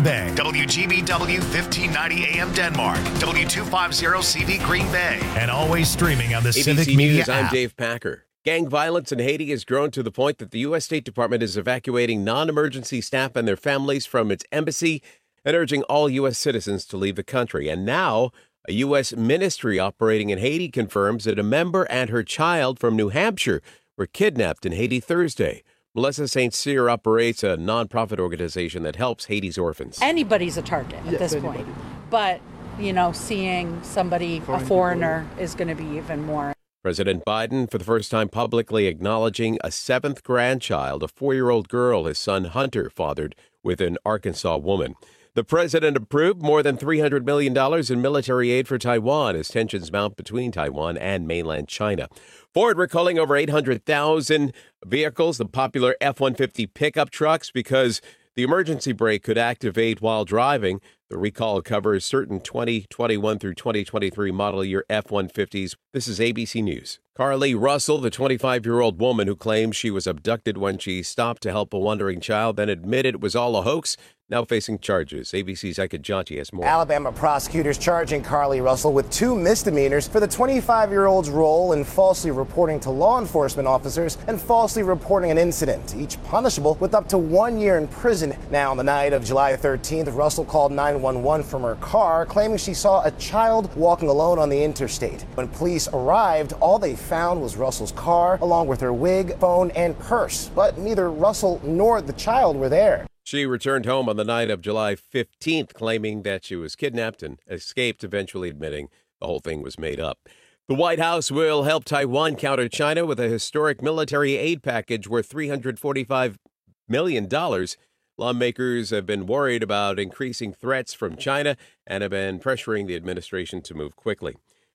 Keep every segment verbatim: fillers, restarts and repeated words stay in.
Green Bay. W G B W fifteen ninety A M Denmark. W two fifty C V Green Bay. And always streaming on the A B C Civic News, Media I'm app. Dave Packer. Gang violence in Haiti has grown to the point that the U S State Department is evacuating non-emergency staff and their families from its embassy and urging all U S citizens to leave the country. And now, a U S ministry operating in Haiti confirms that a member and her child from New Hampshire were kidnapped in Haiti Thursday. Melissa Saint Cyr operates a nonprofit organization that helps Haiti's orphans. Anybody's a target at Yes, this anybody. point. But, you know, seeing somebody, Foreign a foreigner, is going to be even more. President Biden, for the first time publicly acknowledging a seventh grandchild, a four-year-old girl his son Hunter fathered with an Arkansas woman. The president approved more than three hundred million dollars in military aid for Taiwan as tensions mount between Taiwan and mainland China. Ford recalling over eight hundred thousand vehicles, the popular F one fifty pickup trucks, because the emergency brake could activate while driving. The recall covers certain twenty twenty-one through twenty twenty-three model year F one fifties. This is A B C News. Carly Russell, the twenty-five-year-old woman who claims she was abducted when she stopped to help a wandering child, then admitted it was all a hoax, now facing charges. A B C's Eka Janti has more. Alabama prosecutors charging Carly Russell with two misdemeanors for the twenty-five-year-old's role in falsely reporting to law enforcement officers and falsely reporting an incident, each punishable with up to one year in prison. Now, on the night of July thirteenth, Russell called nine one one from her car, claiming she saw a child walking alone on the interstate. When police arrived, all they found was Russell's car, along with her wig, phone, and purse. But neither Russell nor the child were there. She returned home on the night of July fifteenth, claiming that she was kidnapped and escaped, eventually admitting the whole thing was made up. The White House will help Taiwan counter China with a historic military aid package worth three hundred forty-five million dollars. Lawmakers have been worried about increasing threats from China and have been pressuring the administration to move quickly.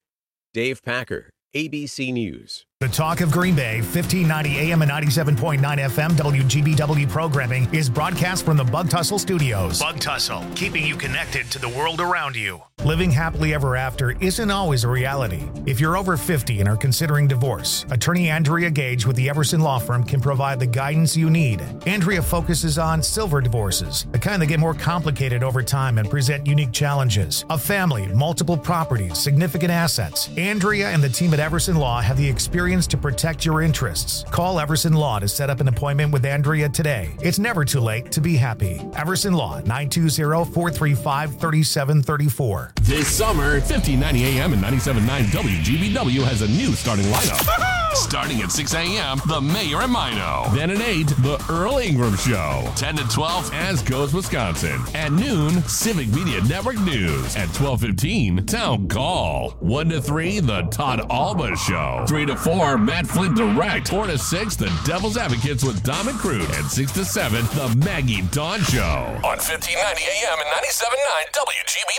Dave Packer, A B C News. The Talk of Green Bay, fifteen ninety A M and ninety-seven point nine F M W G B W programming is broadcast from the Bug Tussle Studios. Bug Tussle, keeping you connected to the world around you. Living happily ever after isn't always a reality. If you're over fifty and are considering divorce, attorney Andrea Gage with the Everson Law Firm can provide the guidance you need. Andrea focuses on silver divorces, the kind that get more complicated over time and present unique challenges. A family, multiple properties, significant assets. Andrea and the team at Everson Law have the experience to protect your interests. Call Everson Law to set up an appointment with Andrea today. It's never too late to be happy. Everson Law, nine two zero, four three five, three seven three four. This summer, fifteen ninety A M and ninety-seven point nine W G B W has a new starting lineup. Starting at six A M, The Mayor and Mino. Then at eight, The Earl Ingram Show. ten to twelve, As Goes Wisconsin. At noon, Civic Media Network News. At twelve fifteen, Town Call. one to three, The Todd Alba Show. three to four, Matt Flint Direct. four to six, The Devil's Advocates with Dom and Crude. And six to seven, The Maggie Dawn Show. On fifteen ninety A M and ninety-seven point nine W G B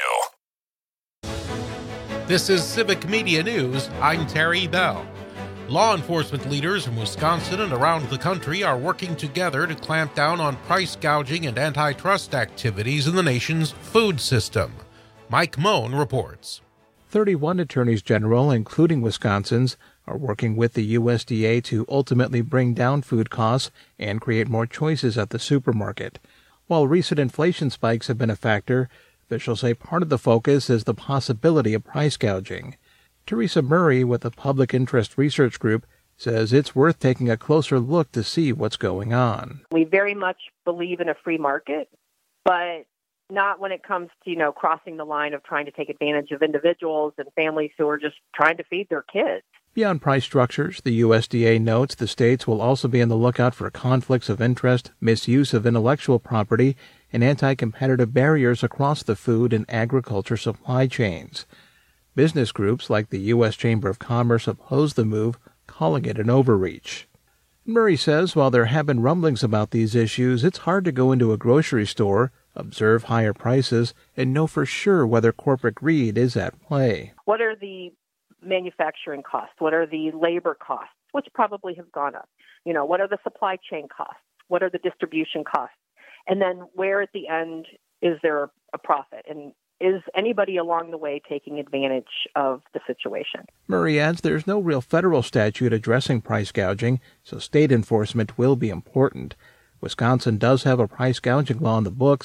W. This is Civic Media News. I'm Terry Bell. Law enforcement leaders from Wisconsin and around the country are working together to clamp down on price gouging and antitrust activities in the nation's food system. Mike Moen reports. thirty-one attorneys general, including Wisconsin's, are working with the U S D A to ultimately bring down food costs and create more choices at the supermarket. While recent inflation spikes have been a factor, officials say part of the focus is the possibility of price gouging. Teresa Murray with the Public Interest Research Group says it's worth taking a closer look to see what's going on. We very much believe in a free market, but not when it comes to, you know, crossing the line of trying to take advantage of individuals and families who are just trying to feed their kids. Beyond price structures, the U S D A notes the states will also be on the lookout for conflicts of interest, misuse of intellectual property, and anti-competitive barriers across the food and agriculture supply chains. Business groups like the U S Chamber of Commerce oppose the move, calling it an overreach. Murray says while there have been rumblings about these issues, it's hard to go into a grocery store, observe higher prices, and know for sure whether corporate greed is at play. What are the manufacturing costs? What are the labor costs, which probably have gone up? You know, what are the supply chain costs? What are the distribution costs? And then where at the end is there a profit? And is anybody along the way taking advantage of the situation? Murray adds there's no real federal statute addressing price gouging, so state enforcement will be important. Wisconsin does have a price gouging law in the books,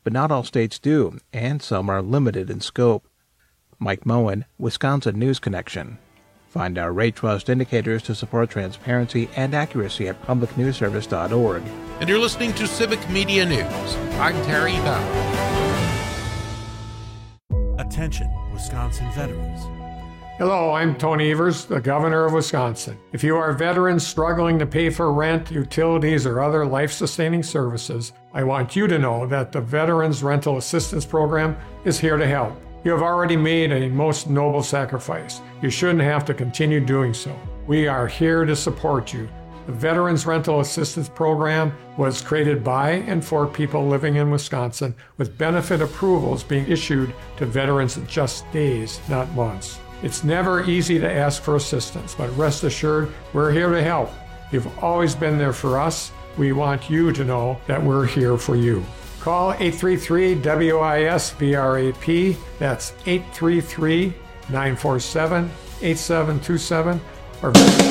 but not all states do, and some are limited in scope. Mike Moen, Wisconsin News Connection. Find our Rate Trust indicators to support transparency and accuracy at public news service dot org. And you're listening to Civic Media News. I'm Terry Bell. Attention, Wisconsin veterans. Hello, I'm Tony Evers, the Governor of Wisconsin. If you are veterans struggling to pay for rent, utilities, or other life-sustaining services, I want you to know that the Veterans Rental Assistance Program is here to help. You have already made a most noble sacrifice. You shouldn't have to continue doing so. We are here to support you. The Veterans Rental Assistance Program was created by and for people living in Wisconsin, with benefit approvals being issued to veterans in just days, not months. It's never easy to ask for assistance, but rest assured, we're here to help. You've always been there for us. We want you to know that we're here for you. Call eight three three W I S V R A P. That's eight three three, nine four seven, eight seven two seven or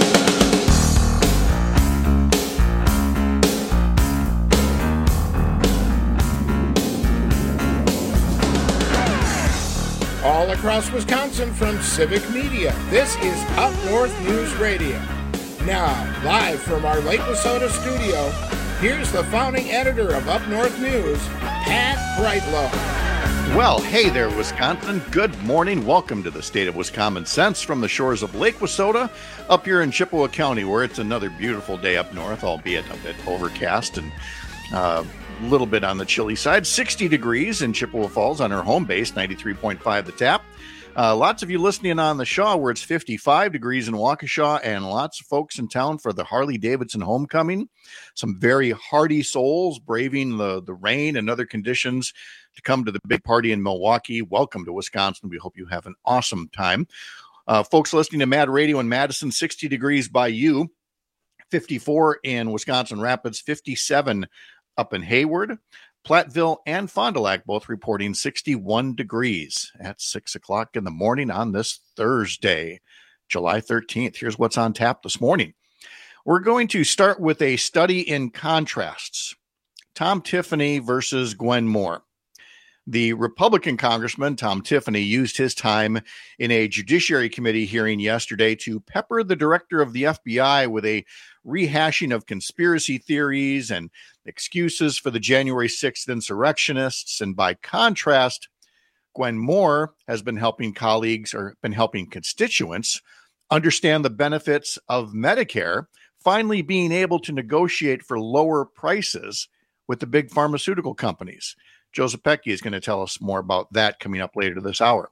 all across Wisconsin from Civic Media. This is Up North News Radio. Now, live from our Lake Wissota studio, here's the founding editor of Up North News, Pat Brightlow. Well, hey there, Wisconsin. Good morning. Welcome to the State of Wisconsin Sense from the shores of Lake Wissota up here in Chippewa County, where it's another beautiful day up north, albeit a bit overcast and uh, a little bit on the chilly side. sixty degrees in Chippewa Falls on our home base, ninety-three point five The Tap. Uh, lots of you listening on the Shaw, where it's fifty-five degrees in Waukesha, and lots of folks in town for the Harley-Davidson homecoming. Some very hardy souls braving the, the rain and other conditions to come to the big party in Milwaukee. Welcome to Wisconsin. We hope you have an awesome time. Uh, folks listening to Mad Radio in Madison, sixty degrees by you, fifty-four in Wisconsin Rapids, fifty-seven up in Hayward. Platteville and Fond du Lac both reporting sixty-one degrees at six o'clock in the morning on this Thursday, July thirteenth. Here's what's on tap this morning. We're going to start with a study in contrasts. Tom Tiffany versus Gwen Moore. The Republican Congressman, Tom Tiffany, used his time in a Judiciary Committee hearing yesterday to pepper the director of the F B I with a rehashing of conspiracy theories and excuses for the January sixth insurrectionists. And by contrast, Gwen Moore has been helping colleagues or been helping constituents understand the benefits of Medicare, finally being able to negotiate for lower prices with the big pharmaceutical companies. Joseph Pecky is going to tell us more about that coming up later this hour.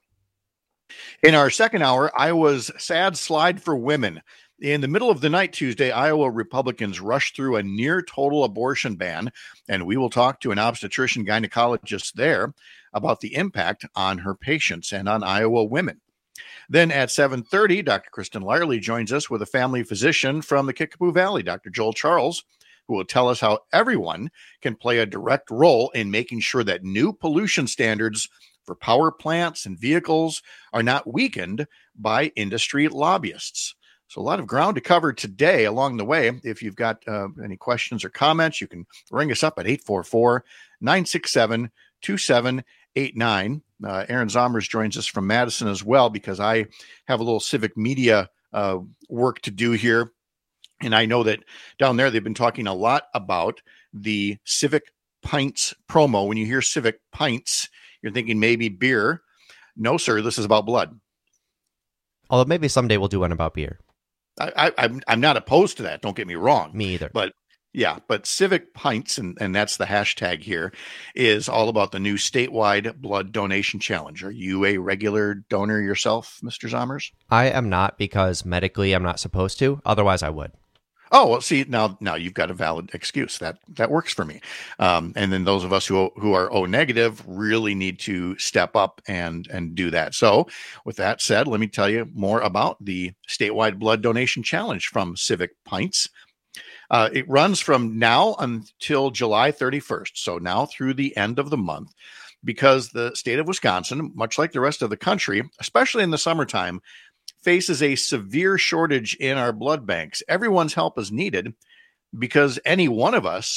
In our second hour, Iowa's sad slide for women. In the middle of the night Tuesday, Iowa Republicans rushed through a near-total abortion ban, and we will talk to an obstetrician gynecologist there about the impact on her patients and on Iowa women. Then at seven thirty, Doctor Kristen Lyerly joins us with a family physician from the Kickapoo Valley, Doctor Joel Charles, who will tell us how everyone can play a direct role in making sure that new pollution standards for power plants and vehicles are not weakened by industry lobbyists. So a lot of ground to cover today along the way. If you've got uh, any questions or comments, you can ring us up at eight four four, nine six seven, two seven eight nine. Uh, Aaron Zomers joins us from Madison as well, because I have a little civic media uh, work to do here. And I know that down there, they've been talking a lot about the Civic Pints promo. When you hear Civic Pints, you're thinking maybe beer. No, sir, this is about blood. Although maybe someday we'll do one about beer. I, I, I'm I'm not opposed to that. Don't get me wrong. Me either. But yeah, but Civic Pints, and, and that's the hashtag here, is all about the new statewide blood donation challenge. Are you a regular donor yourself, Mister Zomers? I am not, because medically I'm not supposed to. Otherwise, I would. Oh, well, see, now now you've got a valid excuse. That that works for me. Um, and then those of us who who are O negative really need to step up and and do that. So with that said, let me tell you more about the statewide blood donation challenge from Civic Pints. Uh, it runs from now until July thirty-first. So now through the end of the month, because the state of Wisconsin, much like the rest of the country, especially in the summertime, faces a severe shortage in our blood banks. Everyone's help is needed, because any one of us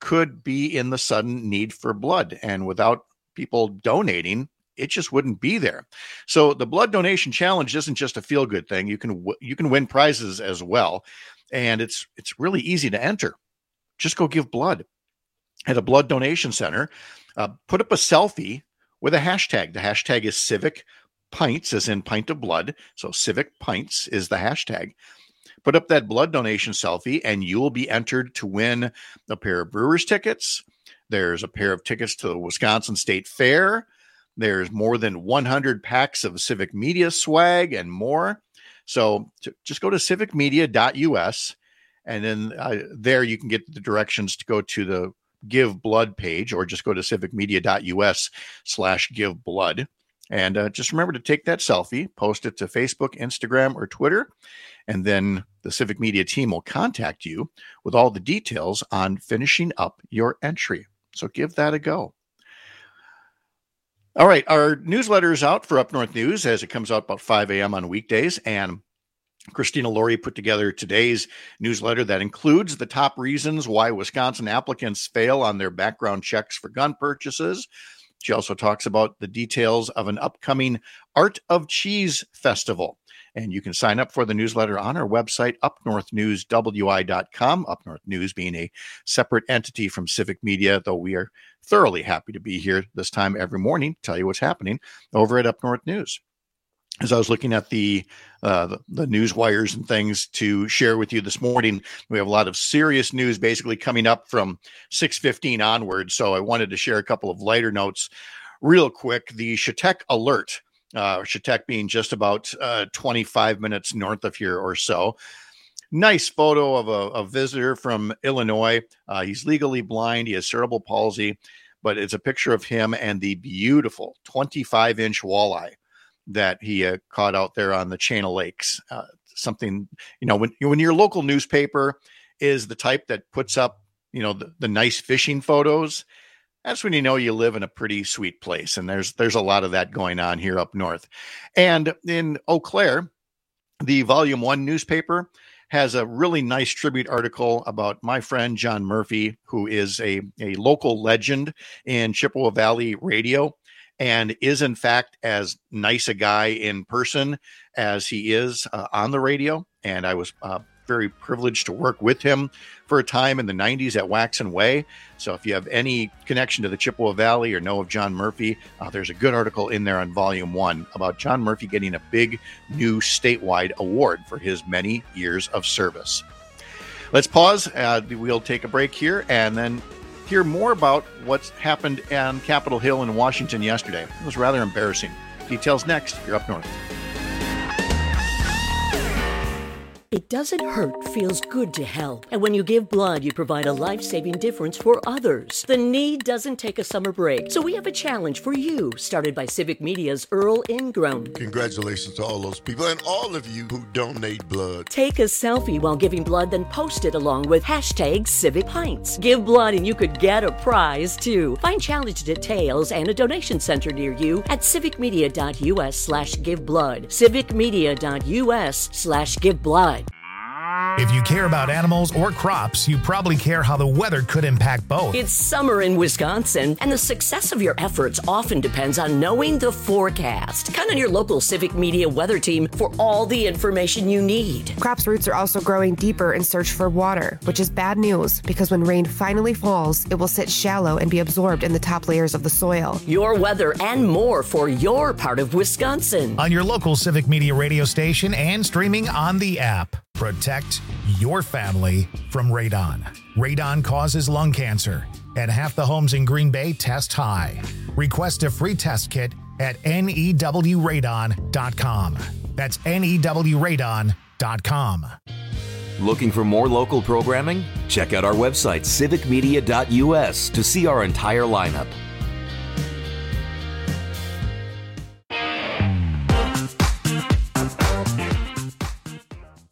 could be in the sudden need for blood. And without people donating, it just wouldn't be there. So the blood donation challenge isn't just a feel-good thing. You can you can win prizes as well. And it's it's really easy to enter. Just go give blood at a blood donation center. Uh, put up a selfie with a hashtag. The hashtag is Civic Pints, as in pint of blood. So Civic Pints is the hashtag. Put up that blood donation selfie, and you will be entered to win a pair of Brewers tickets. There's a pair of tickets to the Wisconsin State Fair. There's more than one hundred packs of Civic Media swag and more. So to, just go to civic media dot U S, and then uh, there you can get the directions to go to the Give Blood page, or just go to civic media dot U S slash give blood. And uh, just remember to take that selfie, post it to Facebook, Instagram, or Twitter, and then the Civic Media team will contact you with all the details on finishing up your entry. So give that a go. All right, our newsletter is out for Up North News as it comes out about five a.m. on weekdays, and Christina Laurie put together today's newsletter that includes the top reasons why Wisconsin applicants fail on their background checks for gun purchases. She also talks about the details of an upcoming Art of Cheese festival. And you can sign up for the newsletter on our website, up north news w i dot com. Up North News being a separate entity from Civic Media, though we are thoroughly happy to be here this time every morning to tell you what's happening over at Up North News. As I was looking at the, uh, the the news wires and things to share with you this morning, we have a lot of serious news basically coming up from six fifteen onwards. So I wanted to share a couple of lighter notes real quick. The Chautauqua Alert, uh, Chautauqua being just about uh, twenty-five minutes north of here or so. Nice photo of a, a visitor from Illinois. Uh, he's legally blind. He has cerebral palsy, but it's a picture of him and the beautiful twenty-five inch walleye that he uh, caught out there on the chain of lakes. Uh, something, you know, when, when your local newspaper is the type that puts up, you know, the, the nice fishing photos, that's when you know you live in a pretty sweet place. And there's, there's a lot of that going on here up north. And in Eau Claire, the Volume One newspaper has a really nice tribute article about my friend John Murphy, who is a, a local legend in Chippewa Valley radio, and is, in fact, as nice a guy in person as he is uh, on the radio. And I was uh, very privileged to work with him for a time in the nineties at Wax and Way. So if you have any connection to the Chippewa Valley or know of John Murphy, uh, there's a good article in there on Volume One about John Murphy getting a big new statewide award for his many years of service. Let's pause. Uh, we'll take a break here and then hear more about what's happened on Capitol Hill in Washington yesterday. It was rather embarrassing. Details next. You're Up North. It doesn't hurt, feels good to help. And when you give blood, you provide a life-saving difference for others. The need doesn't take a summer break. So we have a challenge for you, started by Civic Media's Earl Ingram. Congratulations to all those people and all of you who donate blood. Take a selfie while giving blood, then post it along with hashtag Civic Pints. Give blood and you could get a prize, too. Find challenge details and a donation center near you at civic media dot U S slash give blood. civic media dot U S slash give blood. If you care about animals or crops, you probably care how the weather could impact both. It's summer in Wisconsin, and the success of your efforts often depends on knowing the forecast. Count on your local Civic Media weather team for all the information you need. Crops' roots are also growing deeper in search for water, which is bad news because when rain finally falls, it will sit shallow and be absorbed in the top layers of the soil. Your weather and more for your part of Wisconsin. On your local Civic Media radio station and streaming on the app. Protect your family from radon. Radon causes lung cancer, and half the homes in Green Bay test high. Request a free test kit at N E W radon dot com. That's N E W radon dot com. Looking for more local programming? Check out our website, civic media dot U S, to see our entire lineup.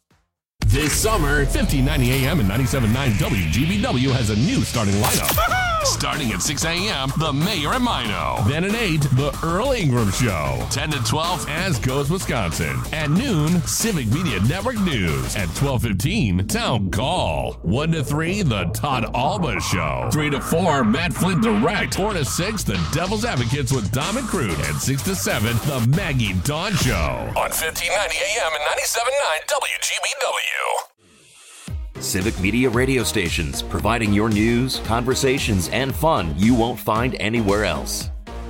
This summer, fifteen ninety A M and ninety-seven point nine W G B W has a new starting lineup. Starting at six a.m., The Mayor and Mino. Then at eight, The Earl Ingram Show. ten to twelve, As Goes Wisconsin. At noon, Civic Media Network News. At twelve fifteen, Town Call. one to three, The Todd Alba Show. three to four, Matt Flint Direct. four to six, The Devil's Advocates with Dom and Crude. And six to seven, The Maggie Dawn Show. On fifteen ninety A M and ninety-seven point nine W G B W. Civic Media radio stations, providing your news, conversations, and fun you won't find anywhere else.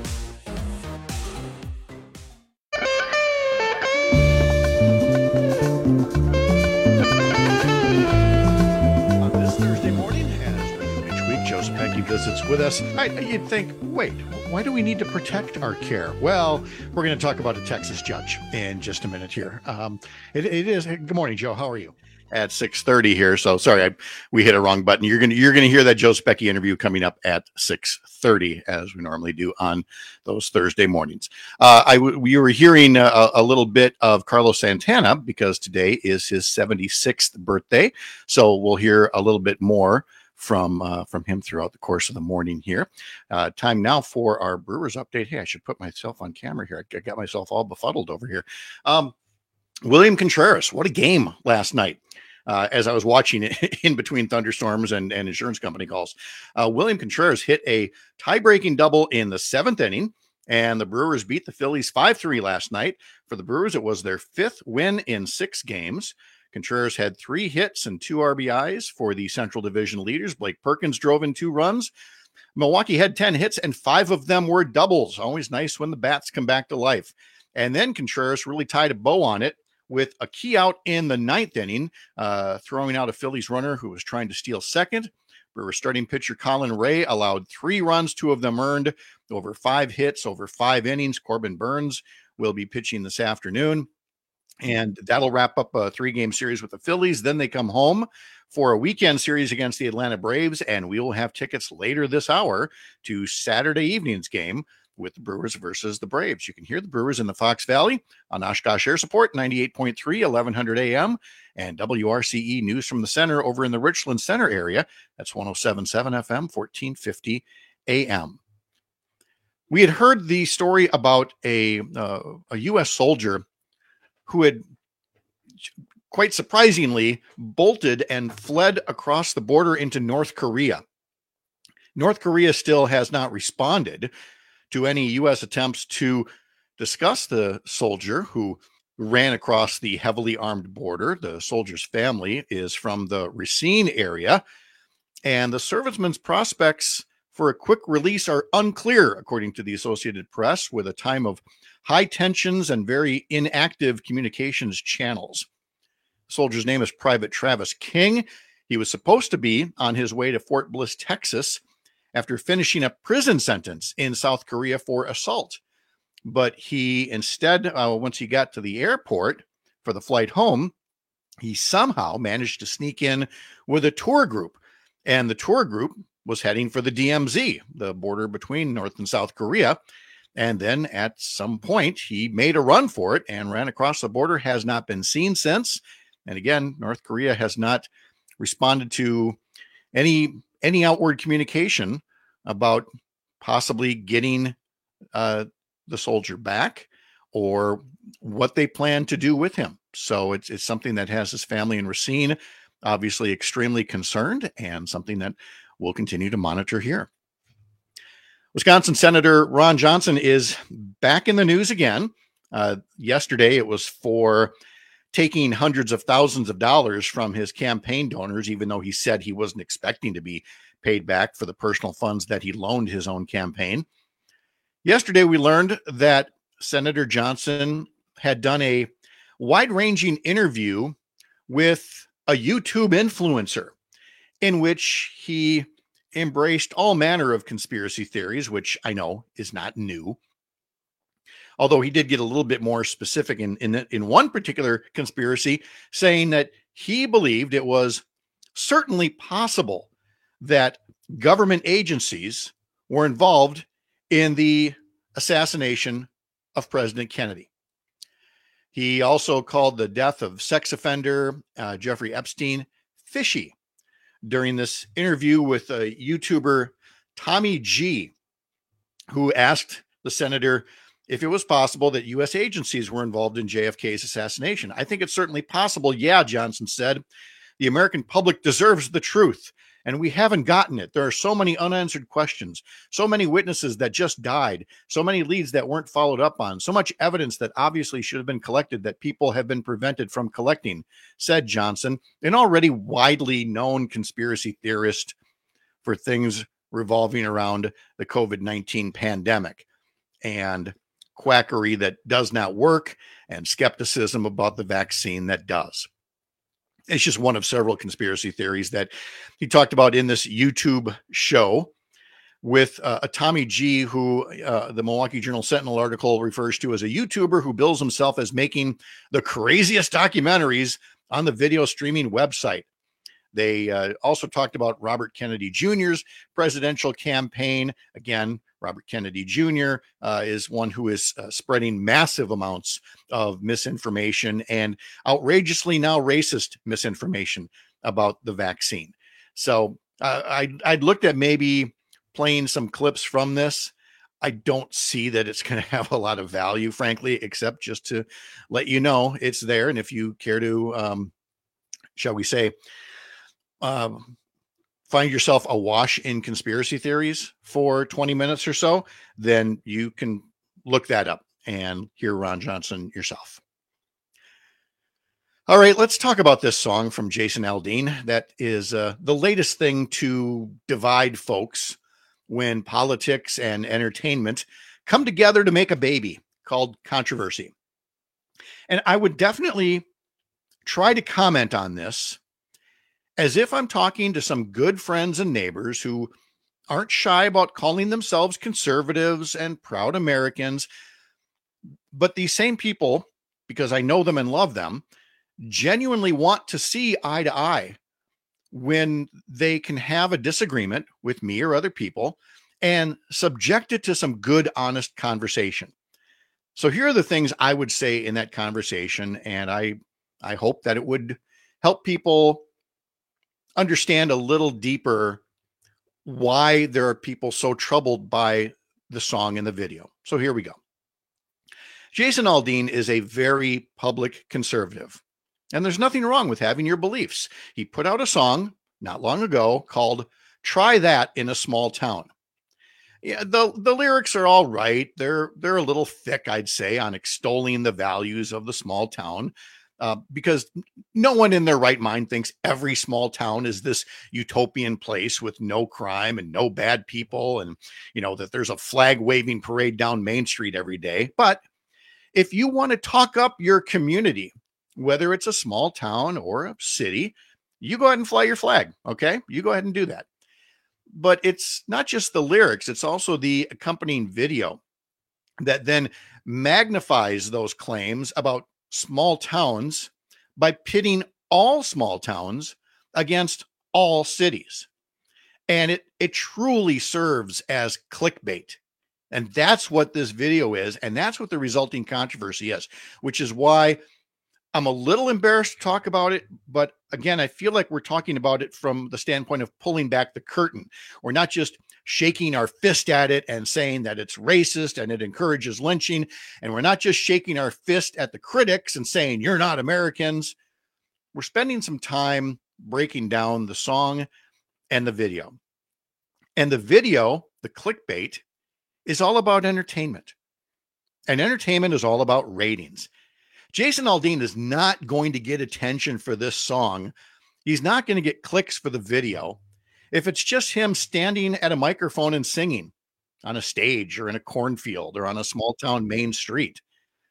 On this Thursday morning, as we each week, Joe Zepecki visits with us. I, you'd think, wait, why do we need to protect our care? Well, we're going to talk about a Texas judge in just a minute here. Um, it, it is. Good morning, Joe. How are you? At six thirty here. So sorry, I, we hit a wrong button. You're going to, you're going to hear that Joe Zepecki interview coming up at six thirty, as we normally do on those Thursday mornings. Uh, I, we were hearing a, a little bit of Carlos Santana because today is his seventy-sixth birthday. So we'll hear a little bit more from, uh, from him throughout the course of the morning here. Uh, time now for our Brewers update. Hey, I should put myself on camera here. I got myself all befuddled over here. Um, William Contreras, what a game last night. Uh, as I was watching it in between thunderstorms and, and insurance company calls, uh, William Contreras hit a tie-breaking double in the seventh inning, and the Brewers beat the Phillies five three last night. For the Brewers, it was their fifth win in six games. Contreras had three hits and two R B Is for the Central Division leaders. Blake Perkins drove in two runs. Milwaukee had ten hits, and five of them were doubles. Always nice when the bats come back to life. And then Contreras really tied a bow on it with a key out in the ninth inning, uh, throwing out a Phillies runner who was trying to steal second. Brewers starting pitcher Colin Ray allowed three runs, two of them earned, over five hits, over five innings. Corbin Burns will be pitching this afternoon, and that'll wrap up a three-game series with the Phillies. Then they come home for a weekend series against the Atlanta Braves, and we will have tickets later this hour to Saturday evening's game with the Brewers versus the Braves. You can hear the Brewers in the Fox Valley on Oshkosh Air Support, ninety-eight point three, eleven hundred A M, and W R C E News from the Center over in the Richland Center area. That's one oh seven point seven F M, fourteen fifty A M. We had heard the story about a, uh, a U S soldier who had, quite surprisingly, bolted and fled across the border into North Korea. North Korea still has not responded to any U S attempts to discuss the soldier who ran across the heavily armed border. The soldier's family is from the Racine area, and the serviceman's prospects for a quick release are unclear, according to the Associated Press, with a time of high tensions and very inactive communications channels. The soldier's name is Private Travis King. He was supposed to be on his way to Fort Bliss, Texas, after finishing a prison sentence in South Korea for assault. But he instead, uh, once he got to the airport for the flight home, he somehow managed to sneak in with a tour group. And the tour group was heading for the D M Z, the border between North and South Korea. And then at some point, he made a run for it and ran across the border, has not been seen since. And again, North Korea has not responded to any any outward communication about possibly getting uh, the soldier back or what they plan to do with him. So it's, it's something that has his family in Racine obviously extremely concerned, and something that we'll continue to monitor here. Wisconsin Senator Ron Johnson is back in the news again. Uh, yesterday, it was for taking hundreds of thousands of dollars from his campaign donors, even though he said he wasn't expecting to be paid back for the personal funds that he loaned his own campaign. Yesterday, we learned that Senator Johnson had done a wide-ranging interview with a YouTube influencer in which he embraced all manner of conspiracy theories, which I know is not new. Although he did get a little bit more specific in, in, in one particular conspiracy, saying that he believed it was certainly possible that government agencies were involved in the assassination of President Kennedy. He also called the death of sex offender uh, Jeffrey Epstein fishy during this interview with a YouTuber, Tommy G, who asked the senator if it was possible that U S agencies were involved in J F K's assassination. I think it's certainly possible. Yeah, Johnson said, the American public deserves the truth, and we haven't gotten it. There are so many unanswered questions, so many witnesses that just died, so many leads that weren't followed up on, so much evidence that obviously should have been collected that people have been prevented from collecting, said Johnson, an already widely known conspiracy theorist for things revolving around the COVID nineteen pandemic and quackery that does not work and skepticism about the vaccine that does. It's just one of several conspiracy theories that he talked about in this YouTube show with uh, a Tommy G, who uh, the Milwaukee Journal Sentinel article refers to as a YouTuber who bills himself as making the craziest documentaries on the video streaming website. They uh, also talked about Robert Kennedy Junior's presidential campaign. Again, Robert Kennedy Junior Uh, is one who is uh, spreading massive amounts of misinformation and outrageously now racist misinformation about the vaccine. So uh, I, I'd looked at maybe playing some clips from this. I don't see that it's going to have a lot of value, frankly, except just to let you know it's there. And if you care to, um, shall we say, um, find yourself awash in conspiracy theories for twenty minutes or so, then you can look that up and hear Ron Johnson yourself. All right, let's talk about this song from Jason Aldean. That is uh, the latest thing to divide folks when politics and entertainment come together to make a baby, called controversy. And I would definitely try to comment on this as if I'm talking to some good friends and neighbors who aren't shy about calling themselves conservatives and proud Americans. But these same people, because I know them and love them, genuinely want to see eye to eye when they can have a disagreement with me or other people and subject it to some good, honest conversation. So here are the things I would say in that conversation, and I, I hope that it would help people understand a little deeper why there are people so troubled by the song and the video. So here we go. Jason Aldean is a very public conservative, and there's nothing wrong with having your beliefs. He put out a song not long ago called Try That in a Small Town. Yeah, the, the lyrics are all right. They're, they're a little thick, I'd say, on extolling the values of the small town. Uh, because no one in their right mind thinks every small town is this utopian place with no crime and no bad people, and, you know, that there's a flag waving parade down Main Street every day. But if you want to talk up your community, whether it's a small town or a city, you go ahead and fly your flag. Okay, you go ahead and do that. But it's not just the lyrics, it's also the accompanying video that then magnifies those claims about small towns by pitting all small towns against all cities. And it, it truly serves as clickbait. And that's what this video is. And that's what the resulting controversy is, which is why I'm a little embarrassed to talk about it. But again, I feel like we're talking about it from the standpoint of pulling back the curtain. We're not just shaking our fist at it and saying that it's racist and it encourages lynching. And we're not just shaking our fist at the critics and saying, you're not Americans. We're spending some time breaking down the song and the video. And the video, the clickbait, is all about entertainment. And entertainment is all about ratings. Jason Aldean is not going to get attention for this song. He's not going to get clicks for the video if it's just him standing at a microphone and singing on a stage or in a cornfield or on a small town main street.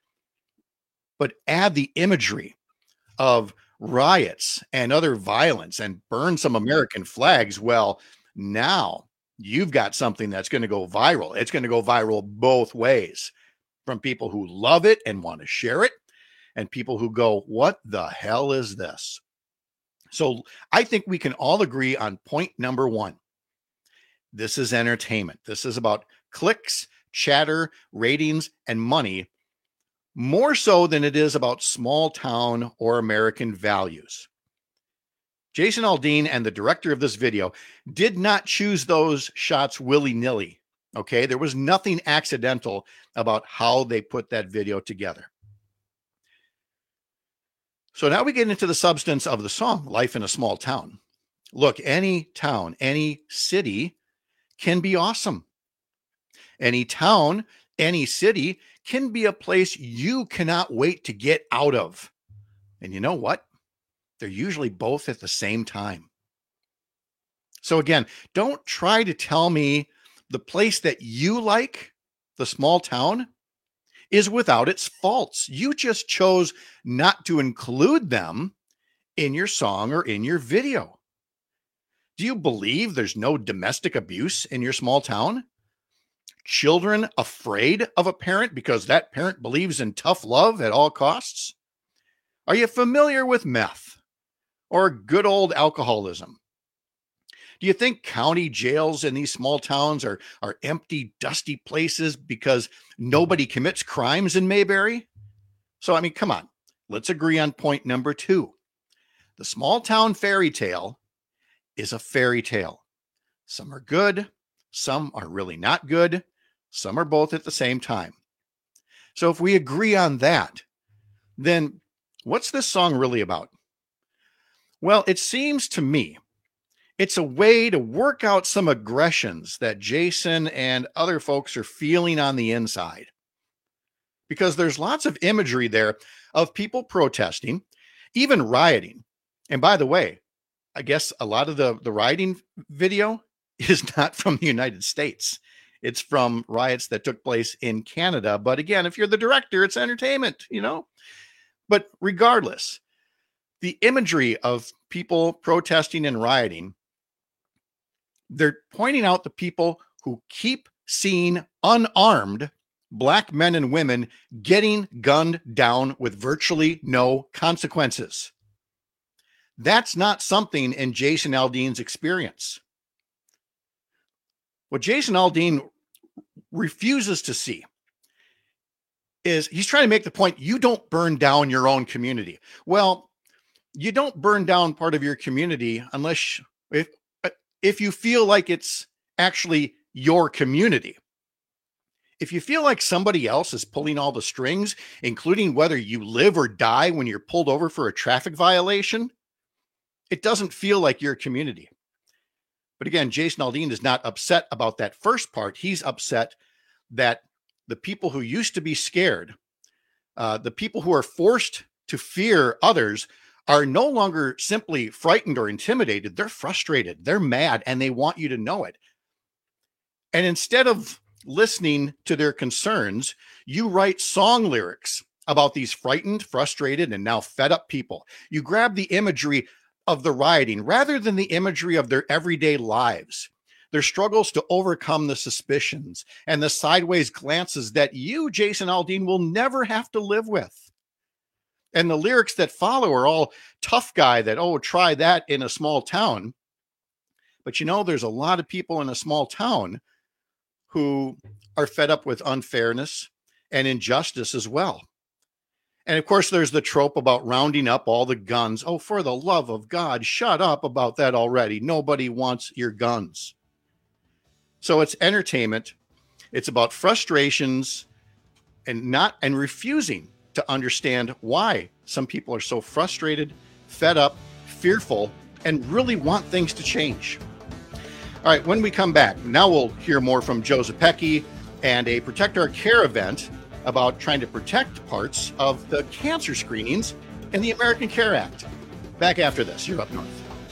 But add the imagery of riots and other violence and burn some American flags. Well, now you've got something that's going to go viral. It's going to go viral both ways, from people who love it and want to share it, and people who go, what the hell is this? So I think we can all agree on point number one. This is entertainment. This is about clicks, chatter, ratings, and money, more so than it is about small town or American values. Jason Aldean and the director of this video did not choose those shots willy-nilly. Okay, there was nothing accidental about how they put that video together. So now we get into the substance of the song, Life in a Small Town. Look, any town, any city can be awesome. Any town, any city can be a place you cannot wait to get out of. And you know what? They're usually both at the same time. So again, don't try to tell me the place that you like, the small town, is without its faults. You just chose not to include them in your song or in your video. Do you believe there's no domestic abuse in your small town? Children afraid of a parent because that parent believes in tough love at all costs? Are you familiar with meth or good old alcoholism? Do you think county jails in these small towns are, are empty, dusty places because nobody commits crimes in Mayberry? So, I mean, come on. Let's agree on point number two. The small town fairy tale is a fairy tale. Some are good. Some are really not good. Some are both at the same time. So if we agree on that, then what's this song really about? Well, it seems to me it's a way to work out some aggressions that Jason and other folks are feeling on the inside. Because there's lots of imagery there of people protesting, even rioting. And by the way, I guess a lot of the, the rioting video is not from the United States. It's from riots that took place in Canada. But again, if you're the director, it's entertainment, you know? But regardless, the imagery of people protesting and rioting, they're pointing out the people who keep seeing unarmed Black men and women getting gunned down with virtually no consequences. That's not something in Jason Aldean's experience. What Jason Aldean refuses to see is he's trying to make the point, you don't burn down your own community. Well, you don't burn down part of your community unless if, if you feel like it's actually your community. If you feel like somebody else is pulling all the strings, including whether you live or die when you're pulled over for a traffic violation, it doesn't feel like your community. But again, Jason Aldean is not upset about that first part. He's upset that the people who used to be scared, uh, the people who are forced to fear others, are no longer simply frightened or intimidated. They're frustrated. They're mad, and they want you to know it. And instead of listening to their concerns, you write song lyrics about these frightened, frustrated, and now fed up people. You grab the imagery of the rioting rather than the imagery of their everyday lives, their struggles to overcome the suspicions and the sideways glances that you, Jason Aldean, will never have to live with. And the lyrics that follow are all tough guy that, oh, try that in a small town. But you know, there's a lot of people in a small town who are fed up with unfairness and injustice as well. And of course, there's the trope about rounding up all the guns. Oh, for the love of God, shut up about that already. Nobody wants your guns. So it's entertainment. It's about frustrations and not and refusing to understand why some people are so frustrated, fed up, fearful, and really want things to change. All right, when we come back, now we'll hear more from Joe Zepecki and a Protect Our Care event about trying to protect parts of the cancer screenings in the American Care Act. Back after this, you're Up North.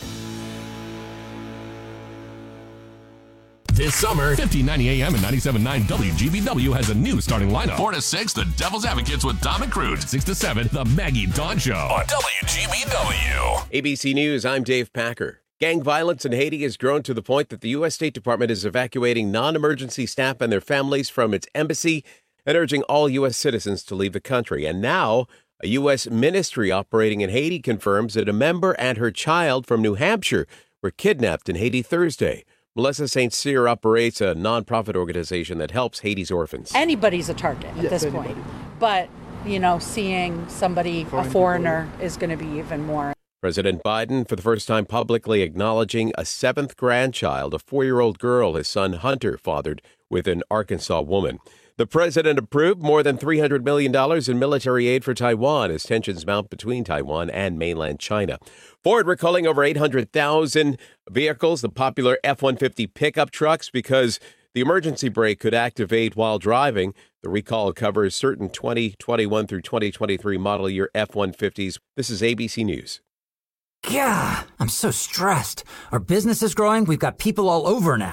This summer, fifteen ninety A M and ninety-seven point nine W G B W has a new starting lineup. four to six, The Devil's Advocates with Don McCroot. six to seven, The Maggie Dawn Show on W G B W. A B C News, I'm Dave Packer. Gang violence in Haiti has grown to the point that the U S State Department is evacuating non-emergency staff and their families from its embassy and urging all U S citizens to leave the country. And now, a U S ministry operating in Haiti confirms that a member and her child from New Hampshire were kidnapped in Haiti Thursday. Melissa Saint Cyr operates a nonprofit organization that helps Haiti's orphans. Anybody's a target at Yes, this anybody. point. But, you know, seeing somebody, Foreign a foreigner, is going to be even more. President Biden, for the first time publicly acknowledging a seventh grandchild, a four-year-old girl his son Hunter fathered with an Arkansas woman. The president approved more than three hundred million dollars in military aid for Taiwan as tensions mount between Taiwan and mainland China. Ford recalling over eight hundred thousand vehicles, the popular F one fifty pickup trucks, because the emergency brake could activate while driving. The recall covers certain twenty twenty-one through twenty twenty-three model year F one fifties. This is A B C News. Yeah, I'm so stressed. Our business is growing. We've got people all over now.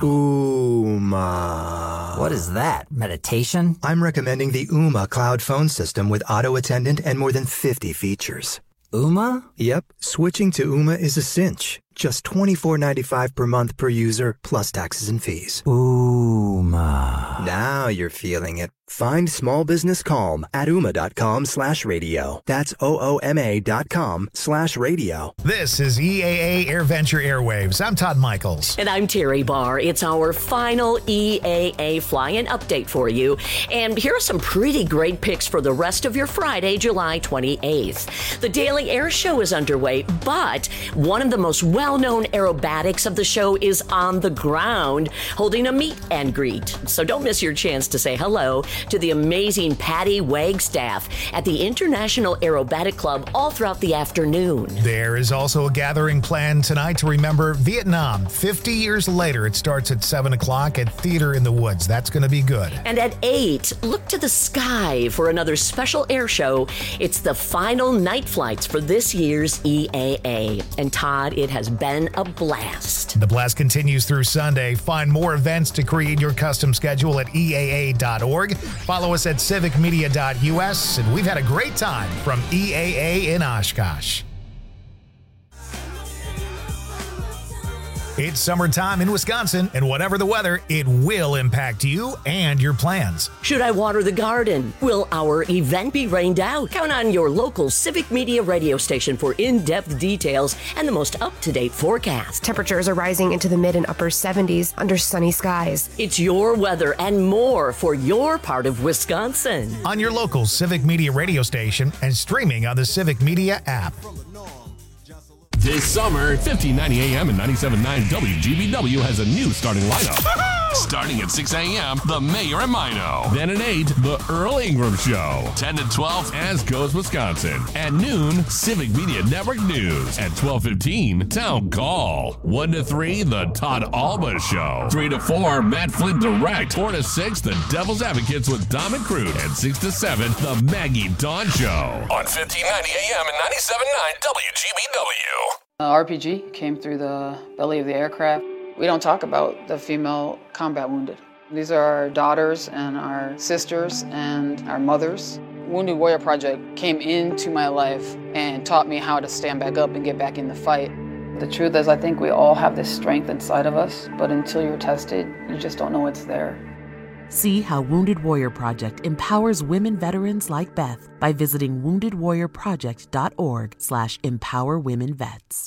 Ooma. What is that? Meditation? I'm recommending the Ooma cloud phone system with auto attendant and more than fifty features. Ooma? Yep. Switching to Ooma is a cinch. Just twenty-four ninety-five per month per user, plus taxes and fees. Ooma. Now you're feeling it. Find small business calm at ooma.com slash radio. That's O-O-M-A dot com slash radio. This is E A A AirVenture Airwaves. I'm Todd Michaels. And I'm Terry Barr. It's our final E A A fly-in update for you. And here are some pretty great picks for the rest of your Friday, July twenty-eighth. The Daily Air Show is underway, but one of the most well-known aerobatics of the show is on the ground, holding a meet and greet. So don't miss your chance to say hello to the amazing Patty Wagstaff at the International Aerobatic Club all throughout the afternoon. There is also a gathering planned tonight to remember Vietnam. fifty years later, it starts at seven o'clock at Theater in the Woods. That's going to be good. And at eight, look to the sky for another special air show. It's the final night flights for this year's E A A. And Todd, it has been a blast. The blast continues through Sunday. Find more events to create your custom schedule at E A A dot org. Follow us at civic media dot U S, and we've had a great time from E A A in Oshkosh. It's summertime in Wisconsin, and whatever the weather, it will impact you and your plans. Should I water the garden? Will our event be rained out? Count on your local Civic Media radio station for in-depth details and the most up-to-date forecast. Temperatures are rising into the mid and upper seventies under sunny skies. It's your weather and more for your part of Wisconsin. On your local Civic Media radio station and streaming on the Civic Media app. This summer, fifteen ninety A M and ninety-seven point nine W G B W has a new starting lineup. Starting at six A M, The Mayor and Mino. Then at eight, The Earl Ingram Show. ten to twelve, As Goes Wisconsin. At noon, Civic Media Network News. At twelve fifteen, Town Call. one to three, The Todd Alba Show. three to four, Matt Flint Direct. four to six, The Devil's Advocates with Dom and Crude. And six to seven, The Maggie Dawn Show. On fifteen ninety A M and ninety-seven point nine W G B W. Uh, R P G came through the belly of the aircraft. We don't talk about the female combat wounded. These are our daughters and our sisters and our mothers. Wounded Warrior Project came into my life and taught me how to stand back up and get back in the fight. The truth is, I think we all have this strength inside of us, but until you're tested, you just don't know it's there. See how Wounded Warrior Project empowers women veterans like Beth by visiting wounded warrior project dot org slash empower women vets.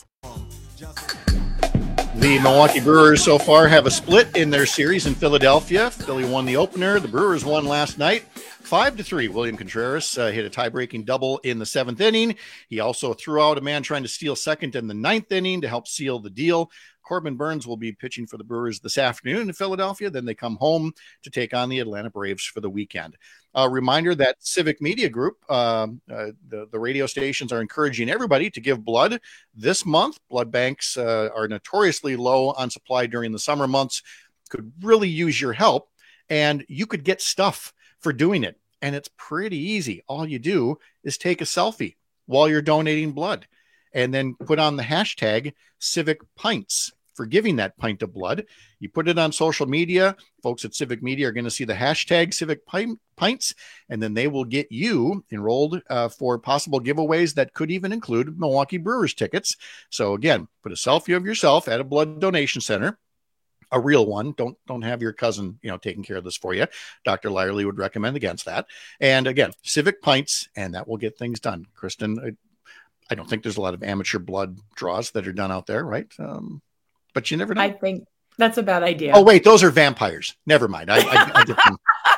The Milwaukee Brewers so far have a split in their series in Philadelphia. Philly won the opener. The Brewers won last night, five to three. William Contreras uh, hit a tie-breaking double in the seventh inning. He also threw out a man trying to steal second in the ninth inning to help seal the deal. Corbin Burns will be pitching for the Brewers this afternoon in Philadelphia. Then they come home to take on the Atlanta Braves for the weekend. A reminder that Civic Media Group, uh, uh, the, the radio stations are encouraging everybody to give blood this month. Blood banks uh, are notoriously low on supply during the summer months. Could really use your help, and you could get stuff for doing it. And it's pretty easy. All you do is take a selfie while you're donating blood and then put on the hashtag Civic Pints for giving that pint of blood. You put it on social media. Folks at Civic Media are going to see the hashtag Civic Pints, and then they will get you enrolled uh, for possible giveaways that could even include Milwaukee Brewers tickets. So again, put a selfie of yourself at a blood donation center, a real one. Don't don't have your cousin, you know, taking care of this for you. Doctor Lyerly would recommend against that. And again, Civic Pints, and that will get things done. Kristen, I, I don't think there's a lot of amateur blood draws that are done out there, right? Um, but you never know. I think that's a bad idea. Oh, wait, those are vampires. Never mind. I, I, I get them.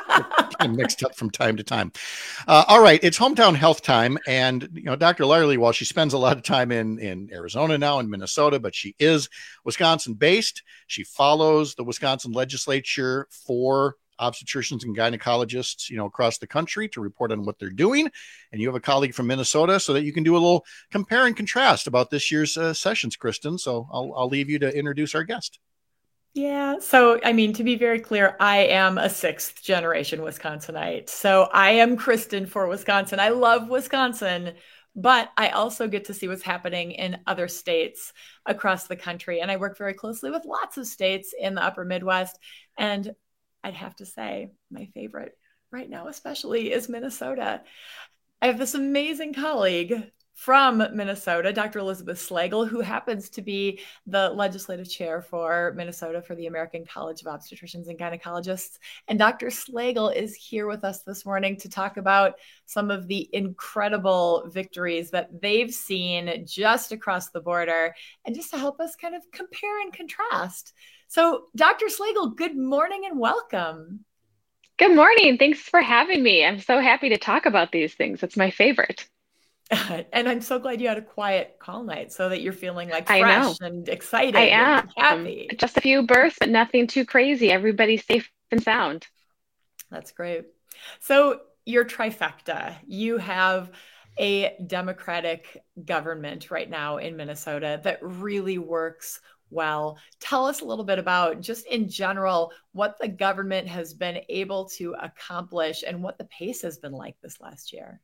I'm mixed up from time to time. Uh, all right, it's hometown health time, and you know, Doctor Larley, while she spends a lot of time in in Arizona now, in Minnesota, but she is Wisconsin-based. She follows the Wisconsin legislature for obstetricians and gynecologists, you know, across the country to report on what they're doing. And you have a colleague from Minnesota, so that you can do a little compare and contrast about this year's uh, sessions, Kristen. So I'll I'll leave you to introduce our guest. Yeah. So, I mean, to be very clear, I am a sixth generation Wisconsinite. So I am Kristen for Wisconsin. I love Wisconsin, but I also get to see what's happening in other states across the country. And I work very closely with lots of states in the upper Midwest. And I'd have to say my favorite right now, especially, is Minnesota. I have this amazing colleague from Minnesota, Doctor Elizabeth Slagle, who happens to be the legislative chair for Minnesota for the American College of Obstetricians and Gynecologists. And Doctor Slagle is here with us this morning to talk about some of the incredible victories that they've seen just across the border, and just to help us kind of compare and contrast. So, Doctor Slagle, good morning and welcome. Good morning. Thanks for having me. I'm so happy to talk about these things. It's my favorite. And I'm so glad you had a quiet call night so that you're feeling like I fresh know. and excited I am. and happy. Just a few births, but nothing too crazy. Everybody's safe and sound. That's great. So your trifecta, you have a Democratic government right now in Minnesota that really works well. Tell us a little bit about, just in general, what the government has been able to accomplish and what the pace has been like this last year.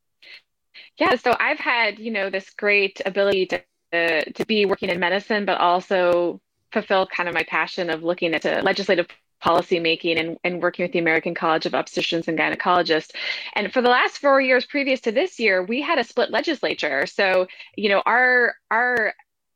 Yeah, so I've had, you know, this great ability to uh, to be working in medicine, but also fulfill kind of my passion of looking at uh, legislative policy making and, and working with the American College of Obstetricians and Gynecologists. And for the last four years previous to this year, we had a split legislature. So, you know, our our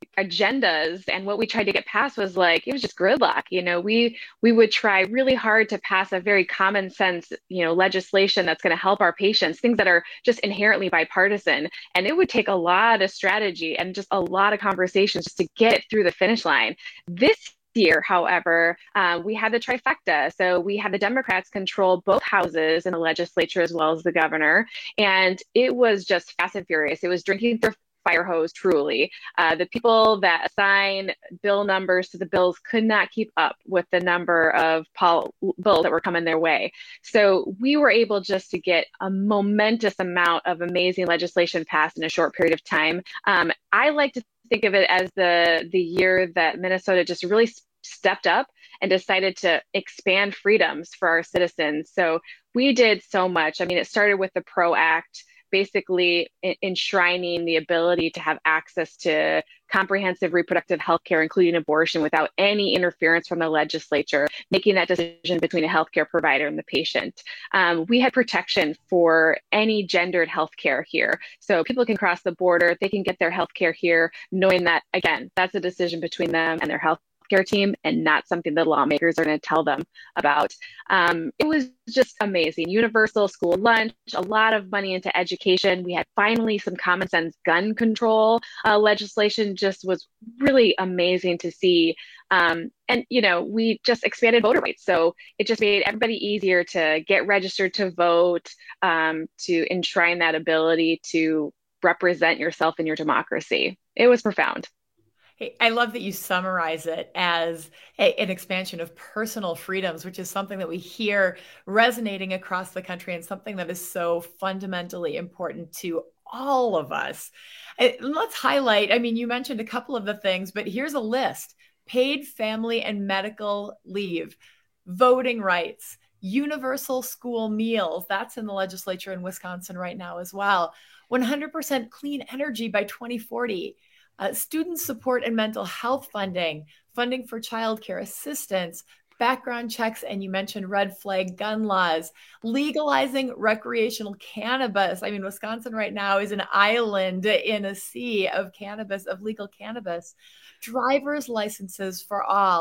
agendas and what we tried to get passed was like, it was just gridlock. You know, we we would try really hard to pass a very common sense, you know, legislation that's going to help our patients, things that are just inherently bipartisan. And it would take a lot of strategy and just a lot of conversations just to get through the finish line. This year, however, uh, we had the trifecta. So we had the Democrats control both houses in the legislature as well as the governor. And it was just fast and furious. It was drinking through fire hose, truly. Uh, the people that assign bill numbers to the bills could not keep up with the number of pol- bills that were coming their way. So we were able just to get a momentous amount of amazing legislation passed in a short period of time. Um, I like to think of it as the, the year that Minnesota just really stepped up and decided to expand freedoms for our citizens. So we did so much. I mean, it started with the PRO Act, basically enshrining the ability to have access to comprehensive reproductive health care, including abortion, without any interference from the legislature, making that decision between a healthcare provider and the patient. Um, we had protection for any gendered healthcare here. So people can cross the border, they can get their healthcare here, knowing that, again, that's a decision between them and their health care team, and not something that lawmakers are going to tell them about. Um, it was just amazing. Universal school lunch, a lot of money into education. We had finally some common sense gun control uh, legislation. Just was really amazing to see. Um, and, you know, we just expanded voter rights. So it just made everybody easier to get registered to vote, um, to enshrine that ability to represent yourself in your democracy. It was profound. Hey, I love that you summarize it as a, an expansion of personal freedoms, which is something that we hear resonating across the country and something that is so fundamentally important to all of us. And let's highlight, I mean, you mentioned a couple of the things, but here's a list: paid family and medical leave, voting rights, universal school meals. That's in the legislature in Wisconsin right now as well. one hundred percent clean energy by twenty forty. Uh, student support and mental health funding, funding for childcare assistance, background checks, and you mentioned red flag gun laws, legalizing recreational cannabis. I mean, Wisconsin right now is an island in a sea of cannabis, of legal cannabis, driver's licenses for all,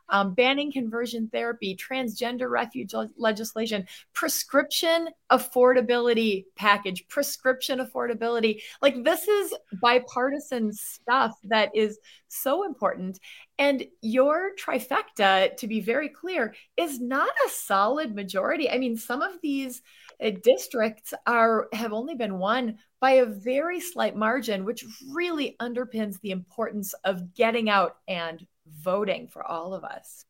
um, banning conversion therapy, transgender refuge le- legislation, prescription affordability package, prescription affordability. Like, this is bipartisan stuff that is so important. And your trifecta, to be very clear, is not a solid majority. I mean, some of these uh, districts are have only been won by a very slight margin, which really underpins the importance of getting out and voting for all of us.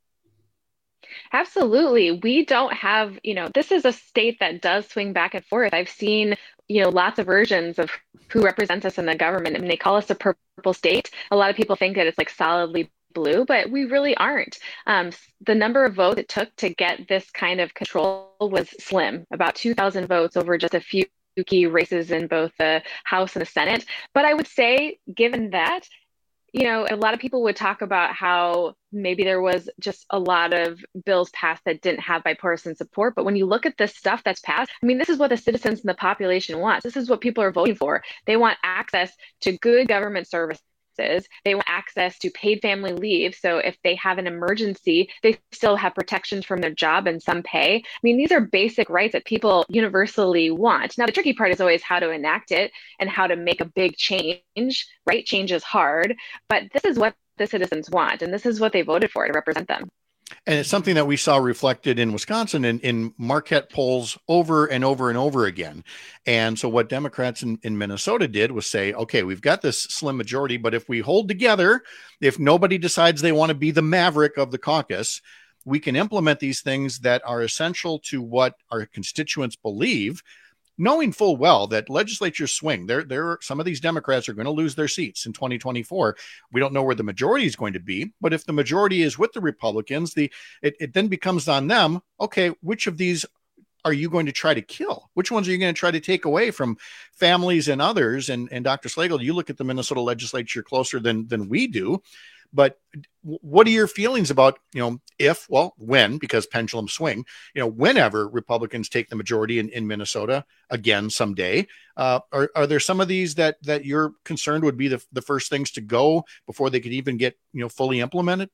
Absolutely. We don't have, you know, this is a state that does swing back and forth. I've seen, you know, lots of versions of who represents us in the government. I mean, they call us a purple state. A lot of people think that it's like solidly blue, but we really aren't. Um, the number of votes it took to get this kind of control was slim, about two thousand votes over just a few key races in both the House and the Senate. But I would say, given that, you know, a lot of people would talk about how maybe there was just a lot of bills passed that didn't have bipartisan support. But when you look at the stuff that's passed, I mean, this is what the citizens and the population wants. This is what people are voting for. They want access to good government services. They want access to paid family leave. So if they have an emergency, they still have protections from their job and some pay. I mean, these are basic rights that people universally want. Now, the tricky part is always how to enact it and how to make a big change, right? Change is hard, but this is what the citizens want. And this is what they voted for to represent them. And it's something that we saw reflected in Wisconsin in, in Marquette polls over and over and over again. And so what Democrats in, in Minnesota did was say, okay, we've got this slim majority, but if we hold together, if nobody decides they want to be the maverick of the caucus, we can implement these things that are essential to what our constituents believe, knowing full well that legislatures swing. There, there are some of these Democrats are going to lose their seats in twenty twenty-four. We don't know where the majority is going to be, but if the majority is with the Republicans, the it, it then becomes on them. Okay, which of these are you going to try to kill? Which ones are you going to try to take away from families and others? And and Doctor Slagle, you look at the Minnesota legislature closer than than we do. But what are your feelings about, you know, if, well, when, because pendulum swing, you know, whenever Republicans take the majority in, in Minnesota again someday, uh, are, are there some of these that that you're concerned would be the, the first things to go before they could even get, you know, fully implemented?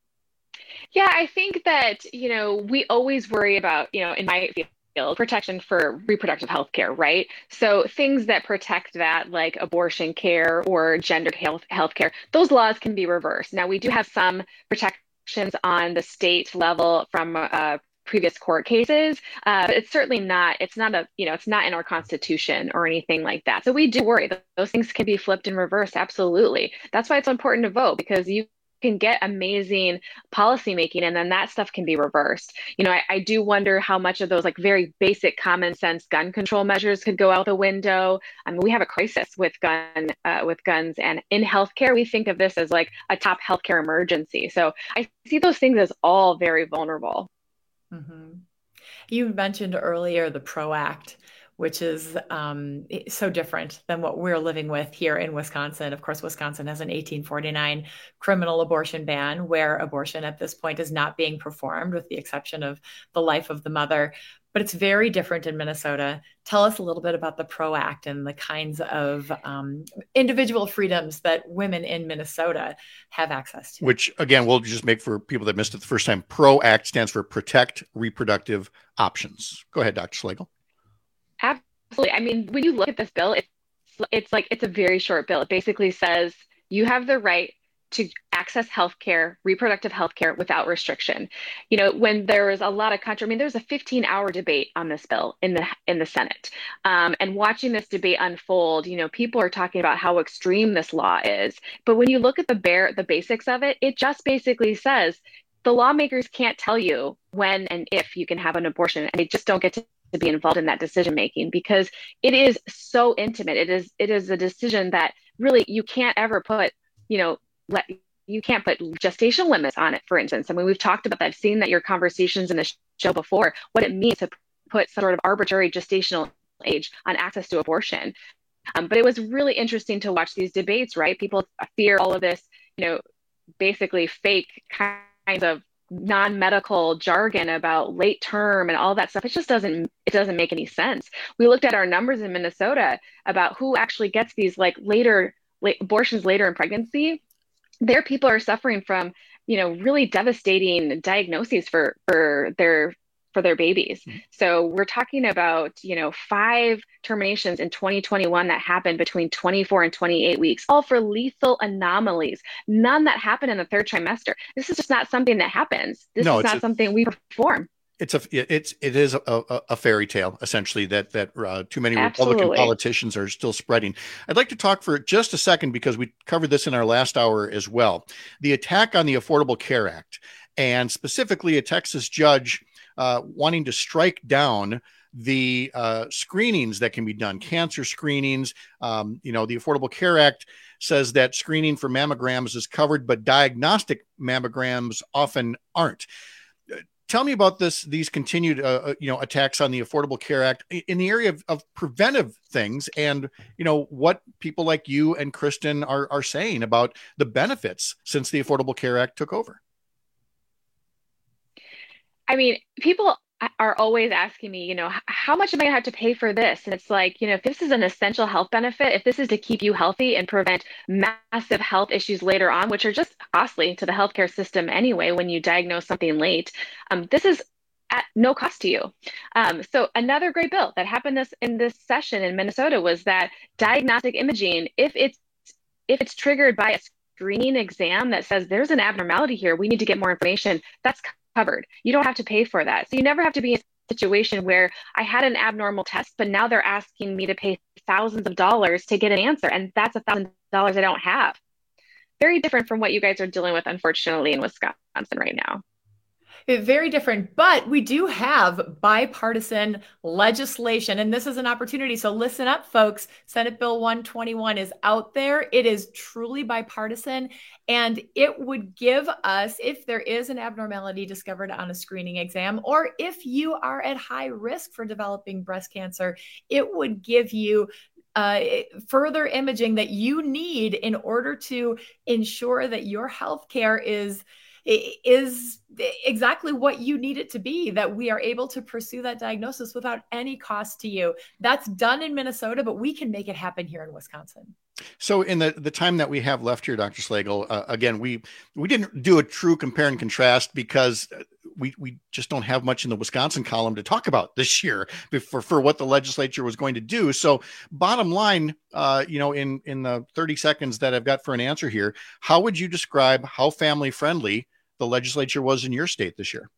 Yeah, I think that, you know, we always worry about, you know, in my field, protection for reproductive health care, right? So things that protect that, like abortion care or gendered health health care, those laws can be reversed. Now, we do have some protections on the state level from uh, previous court cases, uh, but it's certainly not, it's not a, you know, it's not in our Constitution or anything like that. So we do worry that those things can be flipped and reversed. Absolutely. That's why it's important to vote, because you can get amazing policy making and then that stuff can be reversed. You know, I, I do wonder how much of those like very basic common sense gun control measures could go out the window. I mean, we have a crisis with gun uh, with guns, and in healthcare, we think of this as like a top healthcare emergency. So I see those things as all very vulnerable. Mm-hmm. You mentioned earlier the PRO Act, which is um, so different than what we're living with here in Wisconsin. Of course, Wisconsin has an eighteen forty-nine criminal abortion ban where abortion at this point is not being performed with the exception of the life of the mother. But it's very different in Minnesota. Tell us a little bit about the PRO Act and the kinds of um, individual freedoms that women in Minnesota have access to. Which, again, we'll just make for people that missed it the first time. PRO Act stands for Protect Reproductive Options. Go ahead, Doctor Slagle. Absolutely. I mean, when you look at this bill, it's, it's like, it's a very short bill. It basically says you have the right to access healthcare, reproductive healthcare without restriction. You know, when there was a lot of country, I mean, there was a fifteen hour debate on this bill in the in the Senate. Um, and watching this debate unfold, you know, people are talking about how extreme this law is. But when you look at the bare, the basics of it, it just basically says the lawmakers can't tell you when and if you can have an abortion, and they just don't get to to be involved in that decision making because it is so intimate. It is it is a decision that really you can't ever put, you know, let you can't put gestational limits on it, for instance. I mean, we've talked about that. I've seen that your conversations in the show before, what it means to put some sort of arbitrary gestational age on access to abortion. Um, but it was really interesting to watch these debates, right? People fear all of this, you know, basically fake kinds of non-medical jargon about late term and all that stuff. It just doesn't, it doesn't make any sense. We looked at our numbers in Minnesota about who actually gets these like later, late abortions later in pregnancy. There people are suffering from you know, really devastating diagnoses for, for their for their babies. Mm-hmm. So we're talking about, you know, five terminations in twenty twenty-one that happened between twenty-four and twenty-eight weeks, all for lethal anomalies, none that happened in the third trimester. This is just not something that happens. This no, is not a, something we perform. It's a, it's, it is a, a, a fairy tale, essentially, that, that uh, too many Absolutely. Republican politicians are still spreading. I'd like to talk for just a second, because we covered this in our last hour as well. The attack on the Affordable Care Act, and specifically a Texas judge Uh, wanting to strike down the uh, screenings that can be done, cancer screenings. Um, you know, the Affordable Care Act says that screening for mammograms is covered, but diagnostic mammograms often aren't. Uh, tell me about this, these continued, uh, you know, attacks on the Affordable Care Act in the area of, of preventive things, and, you know, what people like you and Kristen are, are saying about the benefits since the Affordable Care Act took over. I mean, people are always asking me, you know, how much am I going to have to pay for this? And it's like, you know, if this is an essential health benefit, if this is to keep you healthy and prevent massive health issues later on, which are just costly to the healthcare system anyway, when you diagnose something late, um, this is at no cost to you. Um, so another great bill that happened this in this session in Minnesota was that diagnostic imaging, if it's if it's triggered by a screening exam that says there's an abnormality here, we need to get more information, that's covered. You don't have to pay for that. So you never have to be in a situation where I had an abnormal test, but now they're asking me to pay thousands of dollars to get an answer. And that's a thousand dollars I don't have. Very different from what you guys are dealing with, unfortunately, in Wisconsin right now. Very different, but we do have bipartisan legislation, and this is an opportunity. So listen up, folks. Senate Bill one twenty-one is out there. It is truly bipartisan, and it would give us, if there is an abnormality discovered on a screening exam, or if you are at high risk for developing breast cancer, it would give you Uh, further imaging that you need in order to ensure that your health care is is exactly what you need it to be, that we are able to pursue that diagnosis without any cost to you. That's done in Minnesota, but we can make it happen here in Wisconsin. So in the, the time that we have left here, Doctor Slagle, uh, again, we we didn't do a true compare and contrast because we we just don't have much in the Wisconsin column to talk about this year for, for what the legislature was going to do. So bottom line, uh, you know, in, in the thirty seconds that I've got for an answer here, how would you describe how family friendly the legislature was in your state this year?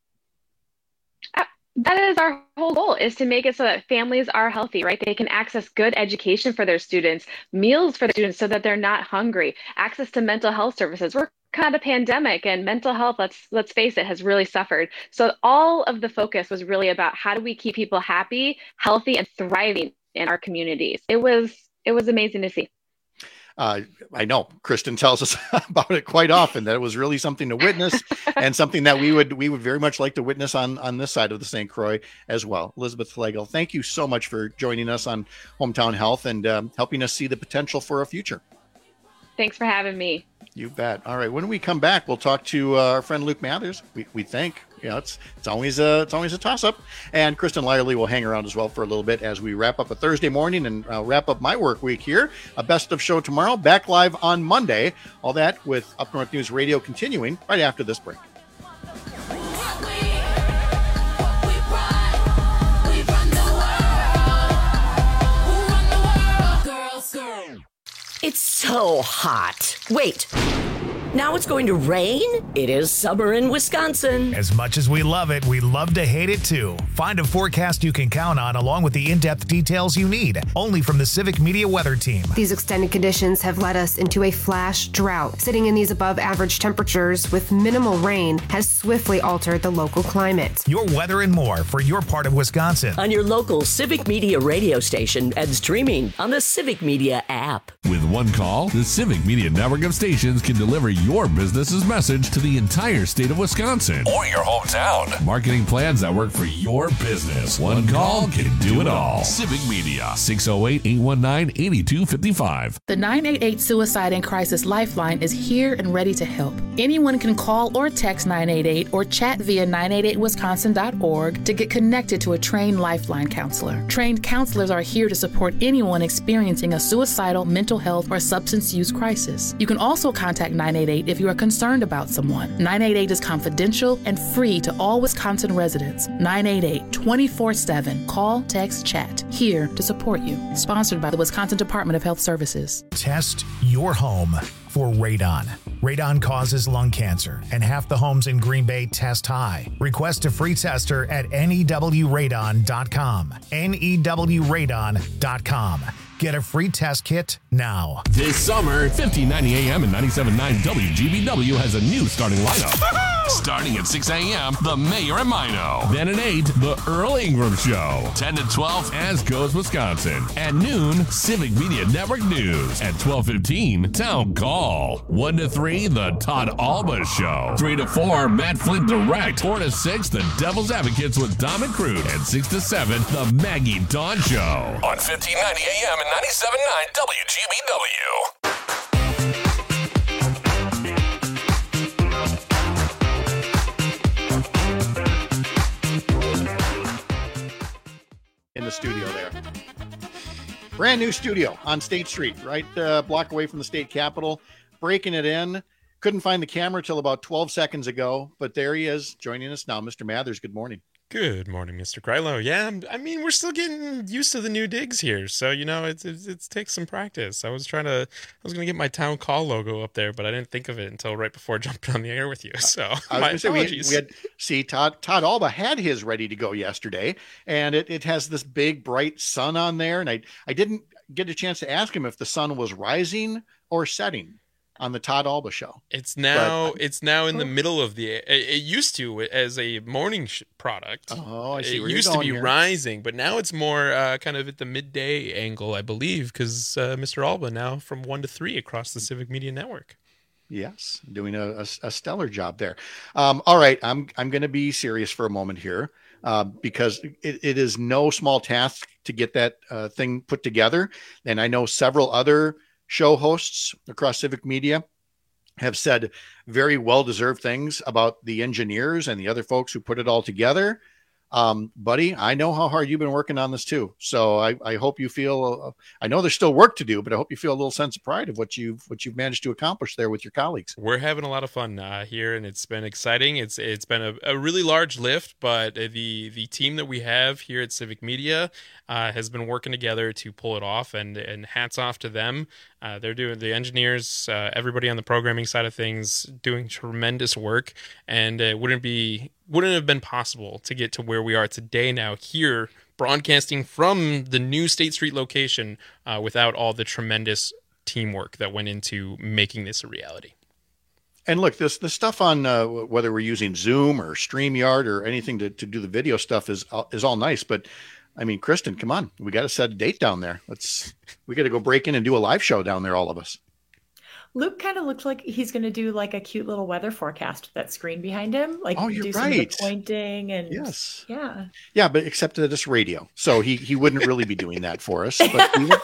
Uh, that is our whole goal, is to make it so that families are healthy, right? They can access good education for their students, meals for the students so that they're not hungry, access to mental health services. We're kind of a pandemic, and mental health, let's let's face it, has really suffered. So all of the focus was really about how do we keep people happy, healthy, and thriving in our communities. It was it was amazing to see. Uh, I know Kristen tells us about it quite often, that it was really something to witness and something that we would we would very much like to witness on, on this side of the Saint Croix as well. Elizabeth Slagle, thank you so much for joining us on Hometown Health and um, helping us see the potential for a future. Thanks for having me. You bet. All right. When we come back, we'll talk to uh, our friend Luke Mathers. We, we think, you know, it's it's always a it's always a toss up. And Kristen Lyerly will hang around as well for a little bit as we wrap up a Thursday morning and uh, wrap up my work week here. A best of show tomorrow, back live on Monday. All that with Up North News Radio continuing right after this break. It's so hot. Wait. Now it's going to rain? It is summer in Wisconsin. As much as we love it, we love to hate it too. Find a forecast you can count on along with the in-depth details you need. Only from the Civic Media Weather Team. These extended conditions have led us into a flash drought. Sitting in these above average temperatures with minimal rain has swiftly altered the local climate. Your weather and more for your part of Wisconsin. On your local Civic Media radio station and streaming on the Civic Media app. With one call, the Civic Media network of stations can deliver your business's message to the entire state of Wisconsin or your hometown. Marketing plans that work for your business. One call can do it all. Civic Media, six oh eight, eight one nine, eight two five five. The nine eight eight Suicide and Crisis Lifeline is here and ready to help. Anyone can call or text nine eight eight or chat via nine eight eight wisconsin dot org to get connected to a trained Lifeline counselor. Trained counselors are here to support anyone experiencing a suicidal, mental health, or substance use crisis. You can also contact nine eight eight eight if you are concerned about someone. nine eight eight is confidential and free to all Wisconsin residents. nine eight eight, twenty-four seven. Call, text, chat. Here to support you. Sponsored by the Wisconsin Department of Health Services. Test your home for radon. Radon causes lung cancer, and half the homes in Green Bay test high. Request a free tester at N E W radon dot com. N E W radon dot com. Get a free test kit now. This summer, fifteen ninety A M and ninety-seven point nine W G B W has a new starting lineup. Starting at six A M, The Mayor and Mino. Then at eight, The Earl Ingram Show. ten to twelve, As Goes Wisconsin. At noon, Civic Media Network News. At twelve fifteen, Town Call. one to three, The Todd Alba Show. three to four, Matt Flint Direct. four to six, The Devil's Advocates with Dom and Crude. And six to seven, The Maggie Dawn Show. On fifteen ninety A M and ninety-seven point nine W G B W. In the studio there. Brand new studio on State Street, right uh, block away from the state capitol. Breaking it in. Couldn't find the camera till about twelve seconds ago, but there he is joining us now. Mister Mathers, good morning. Good morning, Mister Grylo. Yeah, I mean, we're still getting used to the new digs here. So, you know, it, it, it takes some practice. I was trying to, I was going to get my Town Call logo up there, but I didn't think of it until right before jumping on the air with you. So, I my was going to say, apologies. we, we had, see, Todd, Todd Alba had his ready to go yesterday, and it, it has this big, bright sun on there. And I, I didn't get a chance to ask him if the sun was rising or setting on the Todd Alba Show. It's now But- it's now in the middle of the. It, it used to as a morning sh- product. Oh, I see It where you're used to going be here. rising, but now it's more uh, kind of at the midday angle, I believe, because uh, Mister Alba now from one to three across the Civic Media Network. Yes, doing a, a, a stellar job there. Um, all right, I'm I'm going to be serious for a moment here uh, because it, it is no small task to get that uh, thing put together. And I know several other show hosts across Civic Media have said very well-deserved things about the engineers and the other folks who put it all together. Um, buddy, I know how hard you've been working on this too. So I, I hope you feel, uh, I know there's still work to do, but I hope you feel a little sense of pride of what you've, what you've managed to accomplish there with your colleagues. We're having a lot of fun uh, here, and it's been exciting. It's it's been a, a really large lift, but the the team that we have here at Civic Media uh, has been working together to pull it off, and and hats off to them. Uh, they're doing the engineers, uh, everybody on the programming side of things, doing tremendous work, and it wouldn't be wouldn't have been possible to get to where we are today now here, broadcasting from the new State Street location uh, without all the tremendous teamwork that went into making this a reality. And look, this the stuff on uh, whether we're using Zoom or StreamYard or anything to, to do the video stuff is is all nice, but I mean, Kristen, come on, we got to set a date down there. Let's we got to go break in and do a live show down there, all of us. Luke kind of looks like he's going to do like a cute little weather forecast with that screen behind him. Like Oh, you're do some of the right. pointing and Yes. yeah. Yeah, but except that it's radio, so he he wouldn't really be doing that for us. But we would,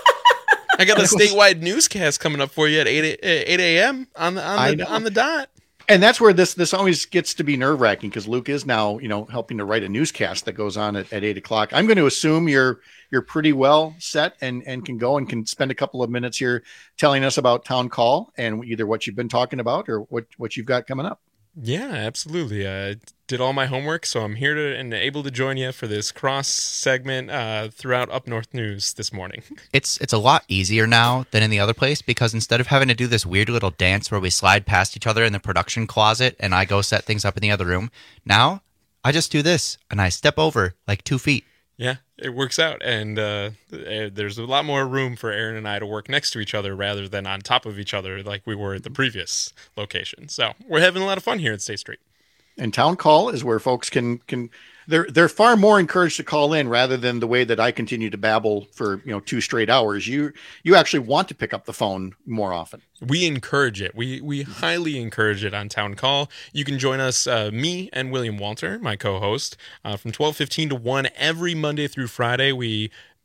I got a statewide newscast coming up for you at eight a.m. on the I on know. the on the dot. and that's where this this always gets to be nerve wracking because Luke is now you know helping to write a newscast that goes on at, at eight o'clock. I'm going to assume you're you're pretty well set and and can go and can spend a couple of minutes here telling us about Town Call and either what you've been talking about or what what you've got coming up. Yeah, absolutely. I did all my homework, so I'm here to and able to join you for this cross segment uh, throughout Up North News this morning. It's it's a lot easier now than in the other place because instead of having to do this weird little dance where we slide past each other in the production closet and I go set things up in the other room, now I just do this and I step over like two feet. Yeah, it works out, and uh, there's a lot more room for Aaron and I to work next to each other rather than on top of each other like we were at the previous location. So we're having a lot of fun here at State Street. And Town Call is where folks can can they're they're far more encouraged to call in rather than the way that I continue to babble for you know two straight hours. You you actually want to pick up the phone more often. We encourage it. We we highly encourage it on Town Call. You can join us, uh, me and William Walter, my co-host, uh, from twelve fifteen to one every Monday through Friday. We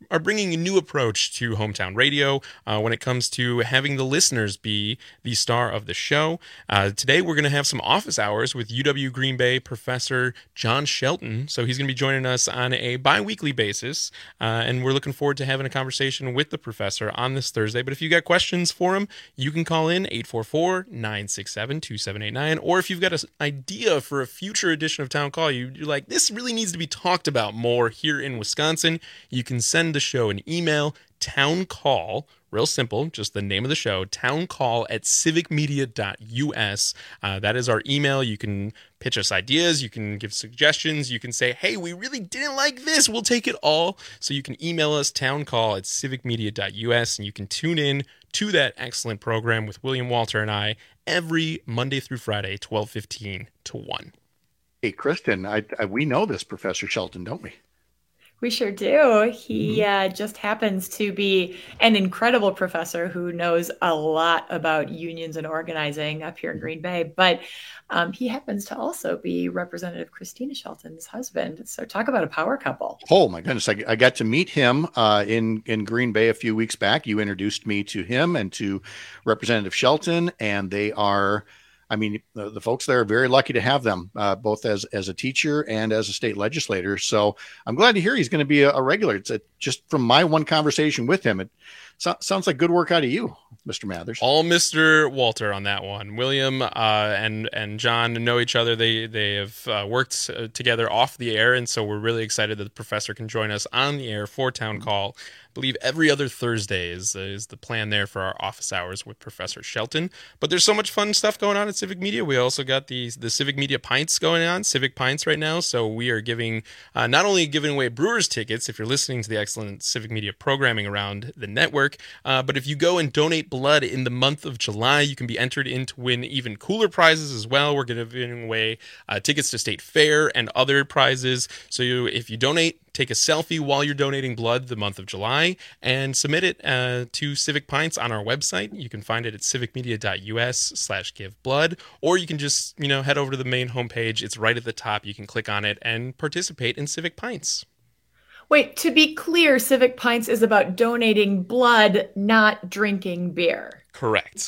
are bringing a new approach to hometown radio uh, when it comes to having the listeners be the star of the show. Uh, today, we're going to have some office hours with U W Green Bay professor John Shelton. So he's going to be joining us on a bi-weekly basis, uh, and we're looking forward to having a conversation with the professor on this Thursday. But if you got questions for him, you can call in eight four four, nine six seven, two seven eight nine, or if you've got an idea for a future edition of Town Call, you, you're like, this really needs to be talked about more here in Wisconsin, you can send the show an email, towncall, real simple, just the name of the show, towncall at civic media dot u s. Uh, that is our email. You can pitch us ideas. You can give suggestions. You can say, hey, we really didn't like this. We'll take it all. So you can email us, towncall at civic media dot u s, and you can tune in to that excellent program with William Walter and I every Monday through Friday, twelve fifteen to one. Hey, Kristen, I, I, we know this Professor Shelton, don't we? We sure do. He uh, just happens to be an incredible professor who knows a lot about unions and organizing up here in Green Bay. But um, he happens to also be Representative Christina Shelton's husband. So talk about a power couple. Oh, my goodness. I, I got to meet him uh, in, in Green Bay a few weeks back. You introduced me to him and to Representative Shelton, and they are... I mean, the, the folks there are very lucky to have them, uh, both as as a teacher and as a state legislator. So I'm glad to hear he's going to be a, a regular. It's a, just from my one conversation with him, it so, sounds like good work out of you, Mister Mathers. All Mister Walter on that one. William uh, and and John know each other. They they have uh, worked uh, together off the air, and so we're really excited that the professor can join us on the air for Town Call. I believe every other Thursday is, is the plan there for our office hours with Professor Shelton. But there's so much fun stuff going on at Civic Media. We also got the the Civic Media Pints going on, Civic Pints right now. So we are giving, uh, not only giving away Brewers tickets, if you're listening to the excellent Civic Media programming around the network, uh, but if you go and donate blood in the month of July, you can be entered in to win even cooler prizes as well. We're going to be giving away uh, tickets to State Fair and other prizes. So you, if you donate, take a selfie while you're donating blood the month of July and submit it uh, to Civic Pints on our website. You can find it at civic media dot u s slash give blood, or you can just, you know, head over to the main homepage. It's right at the top. You can click on it and participate in Civic Pints. Wait, to be clear, Civic Pints is about donating blood, not drinking beer. Correct.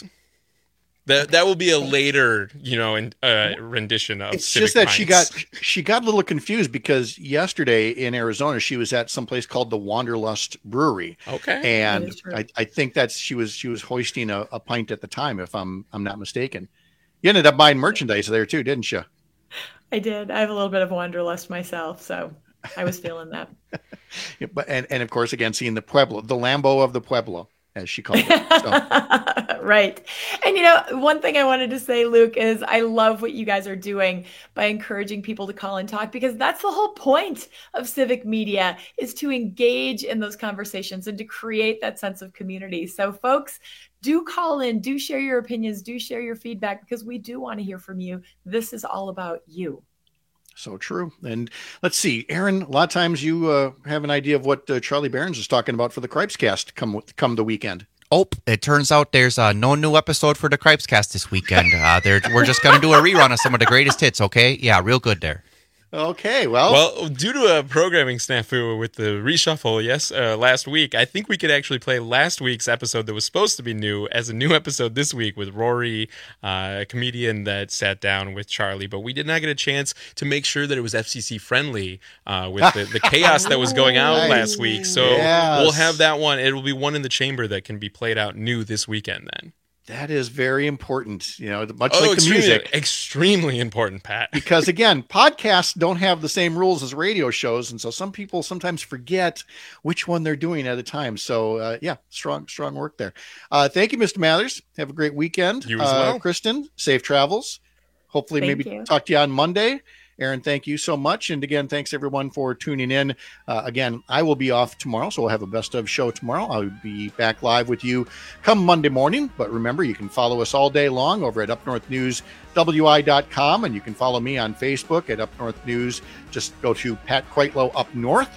That that will be a later, you know, in, uh, rendition of. It's Civic just that Pints. she got she got a little confused because yesterday in Arizona she was at some place called the Wanderlust Brewery. Okay, and I, I think that's she was she was hoisting a, a pint at the time, if I'm I'm not mistaken. You ended up buying merchandise there too, didn't you? I did. I have a little bit of Wanderlust myself, so I was feeling that. Yeah, but and and of course, again, seeing the Pueblo, the Lambo of the Pueblo, as she called it. So. Right. And, you know, one thing I wanted to say, Luke, is I love what you guys are doing by encouraging people to call and talk, because that's the whole point of Civic Media, is to engage in those conversations and to create that sense of community. So, folks, do call in, do share your opinions, do share your feedback, because we do want to hear from you. This is all about you. So true. And let's see, Aaron, a lot of times you uh, have an idea of what uh, Charlie Barons is talking about for the Cripescast come come the weekend. Oh, it turns out there's uh, no new episode for the Cripescast this weekend. Uh, we're just going to do a rerun of some of the greatest hits, okay? Yeah, real good there. Okay, well. Well, due to a programming snafu with the reshuffle, yes, uh, last week, I think we could actually play last week's episode that was supposed to be new as a new episode this week with Rory, uh, a comedian that sat down with Charlie. But we did not get a chance to make sure that it was F C C friendly uh, with the, the chaos that was going out nice. last week. So yes. We'll have that one. It will be one in the chamber that can be played out new this weekend then. That is very important, you know, much oh, like the music. Extremely important, Pat. Because, again, podcasts don't have the same rules as radio shows, and so some people sometimes forget which one they're doing at a time. So, uh, yeah, strong, strong work there. Uh, thank you, Mister Mathers. Have a great weekend. You as well. Uh, Kristen, safe travels. Hopefully thank maybe you. talk to you on Monday. Aaron, thank you so much. And again, thanks everyone for tuning in. Uh, again, I will be off tomorrow, so we'll have a best of show tomorrow. I'll be back live with you come Monday morning. But remember, you can follow us all day long over at up north news w i dot com, and you can follow me on Facebook at Up North News. Just go to Pat Kreitlow Up North.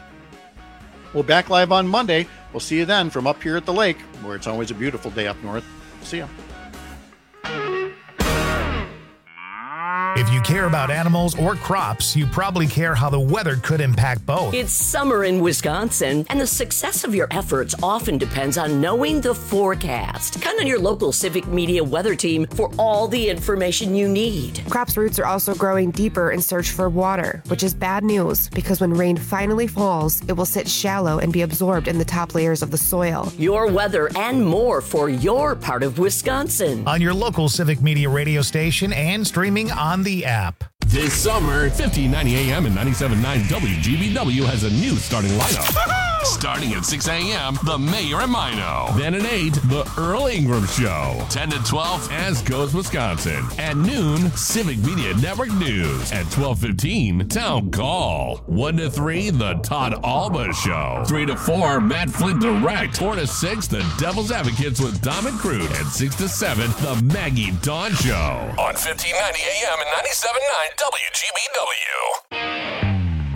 We'll back live on Monday. We'll see you then from up here at the lake, where it's always a beautiful day up north. See ya. If you care about animals or crops, you probably care how the weather could impact both. It's summer in Wisconsin, and the success of your efforts often depends on knowing the forecast. Count on your local Civic Media weather team for all the information you need. Crops' roots are also growing deeper in search for water, which is bad news because when rain finally falls, it will sit shallow and be absorbed in the top layers of the soil. Your weather and more for your part of Wisconsin. On your local Civic Media radio station and streaming on the app. This summer, fifteen ninety A M and ninety-seven point nine W G B W has a new starting lineup. Starting at six A M, The Mayor and Mino. Then at eight, The Earl Ingram Show. ten to twelve, As Goes Wisconsin. At noon, Civic Media Network News. At twelve fifteen, Town Call. one to three, The Todd Alba Show. three to four, Matt Flint Direct. four to six, The Devil's Advocates with Dom and Crude. And six to seven, The Maggie Dawn Show. On fifteen ninety A M and ninety-seven point nine W G B W.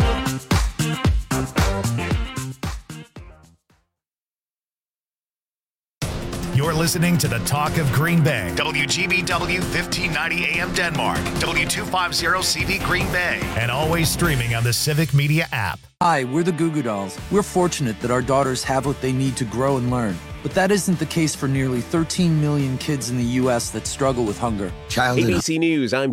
You're listening to the Talk of Green Bay. W G B W fifteen ninety A M Denmark. W two fifty C V Green Bay. And always streaming on the Civic Media app. Hi, we're the Goo Goo Dolls. We're fortunate that our daughters have what they need to grow and learn. But that isn't the case for nearly thirteen million kids in the U S that struggle with hunger. A B C News, I'm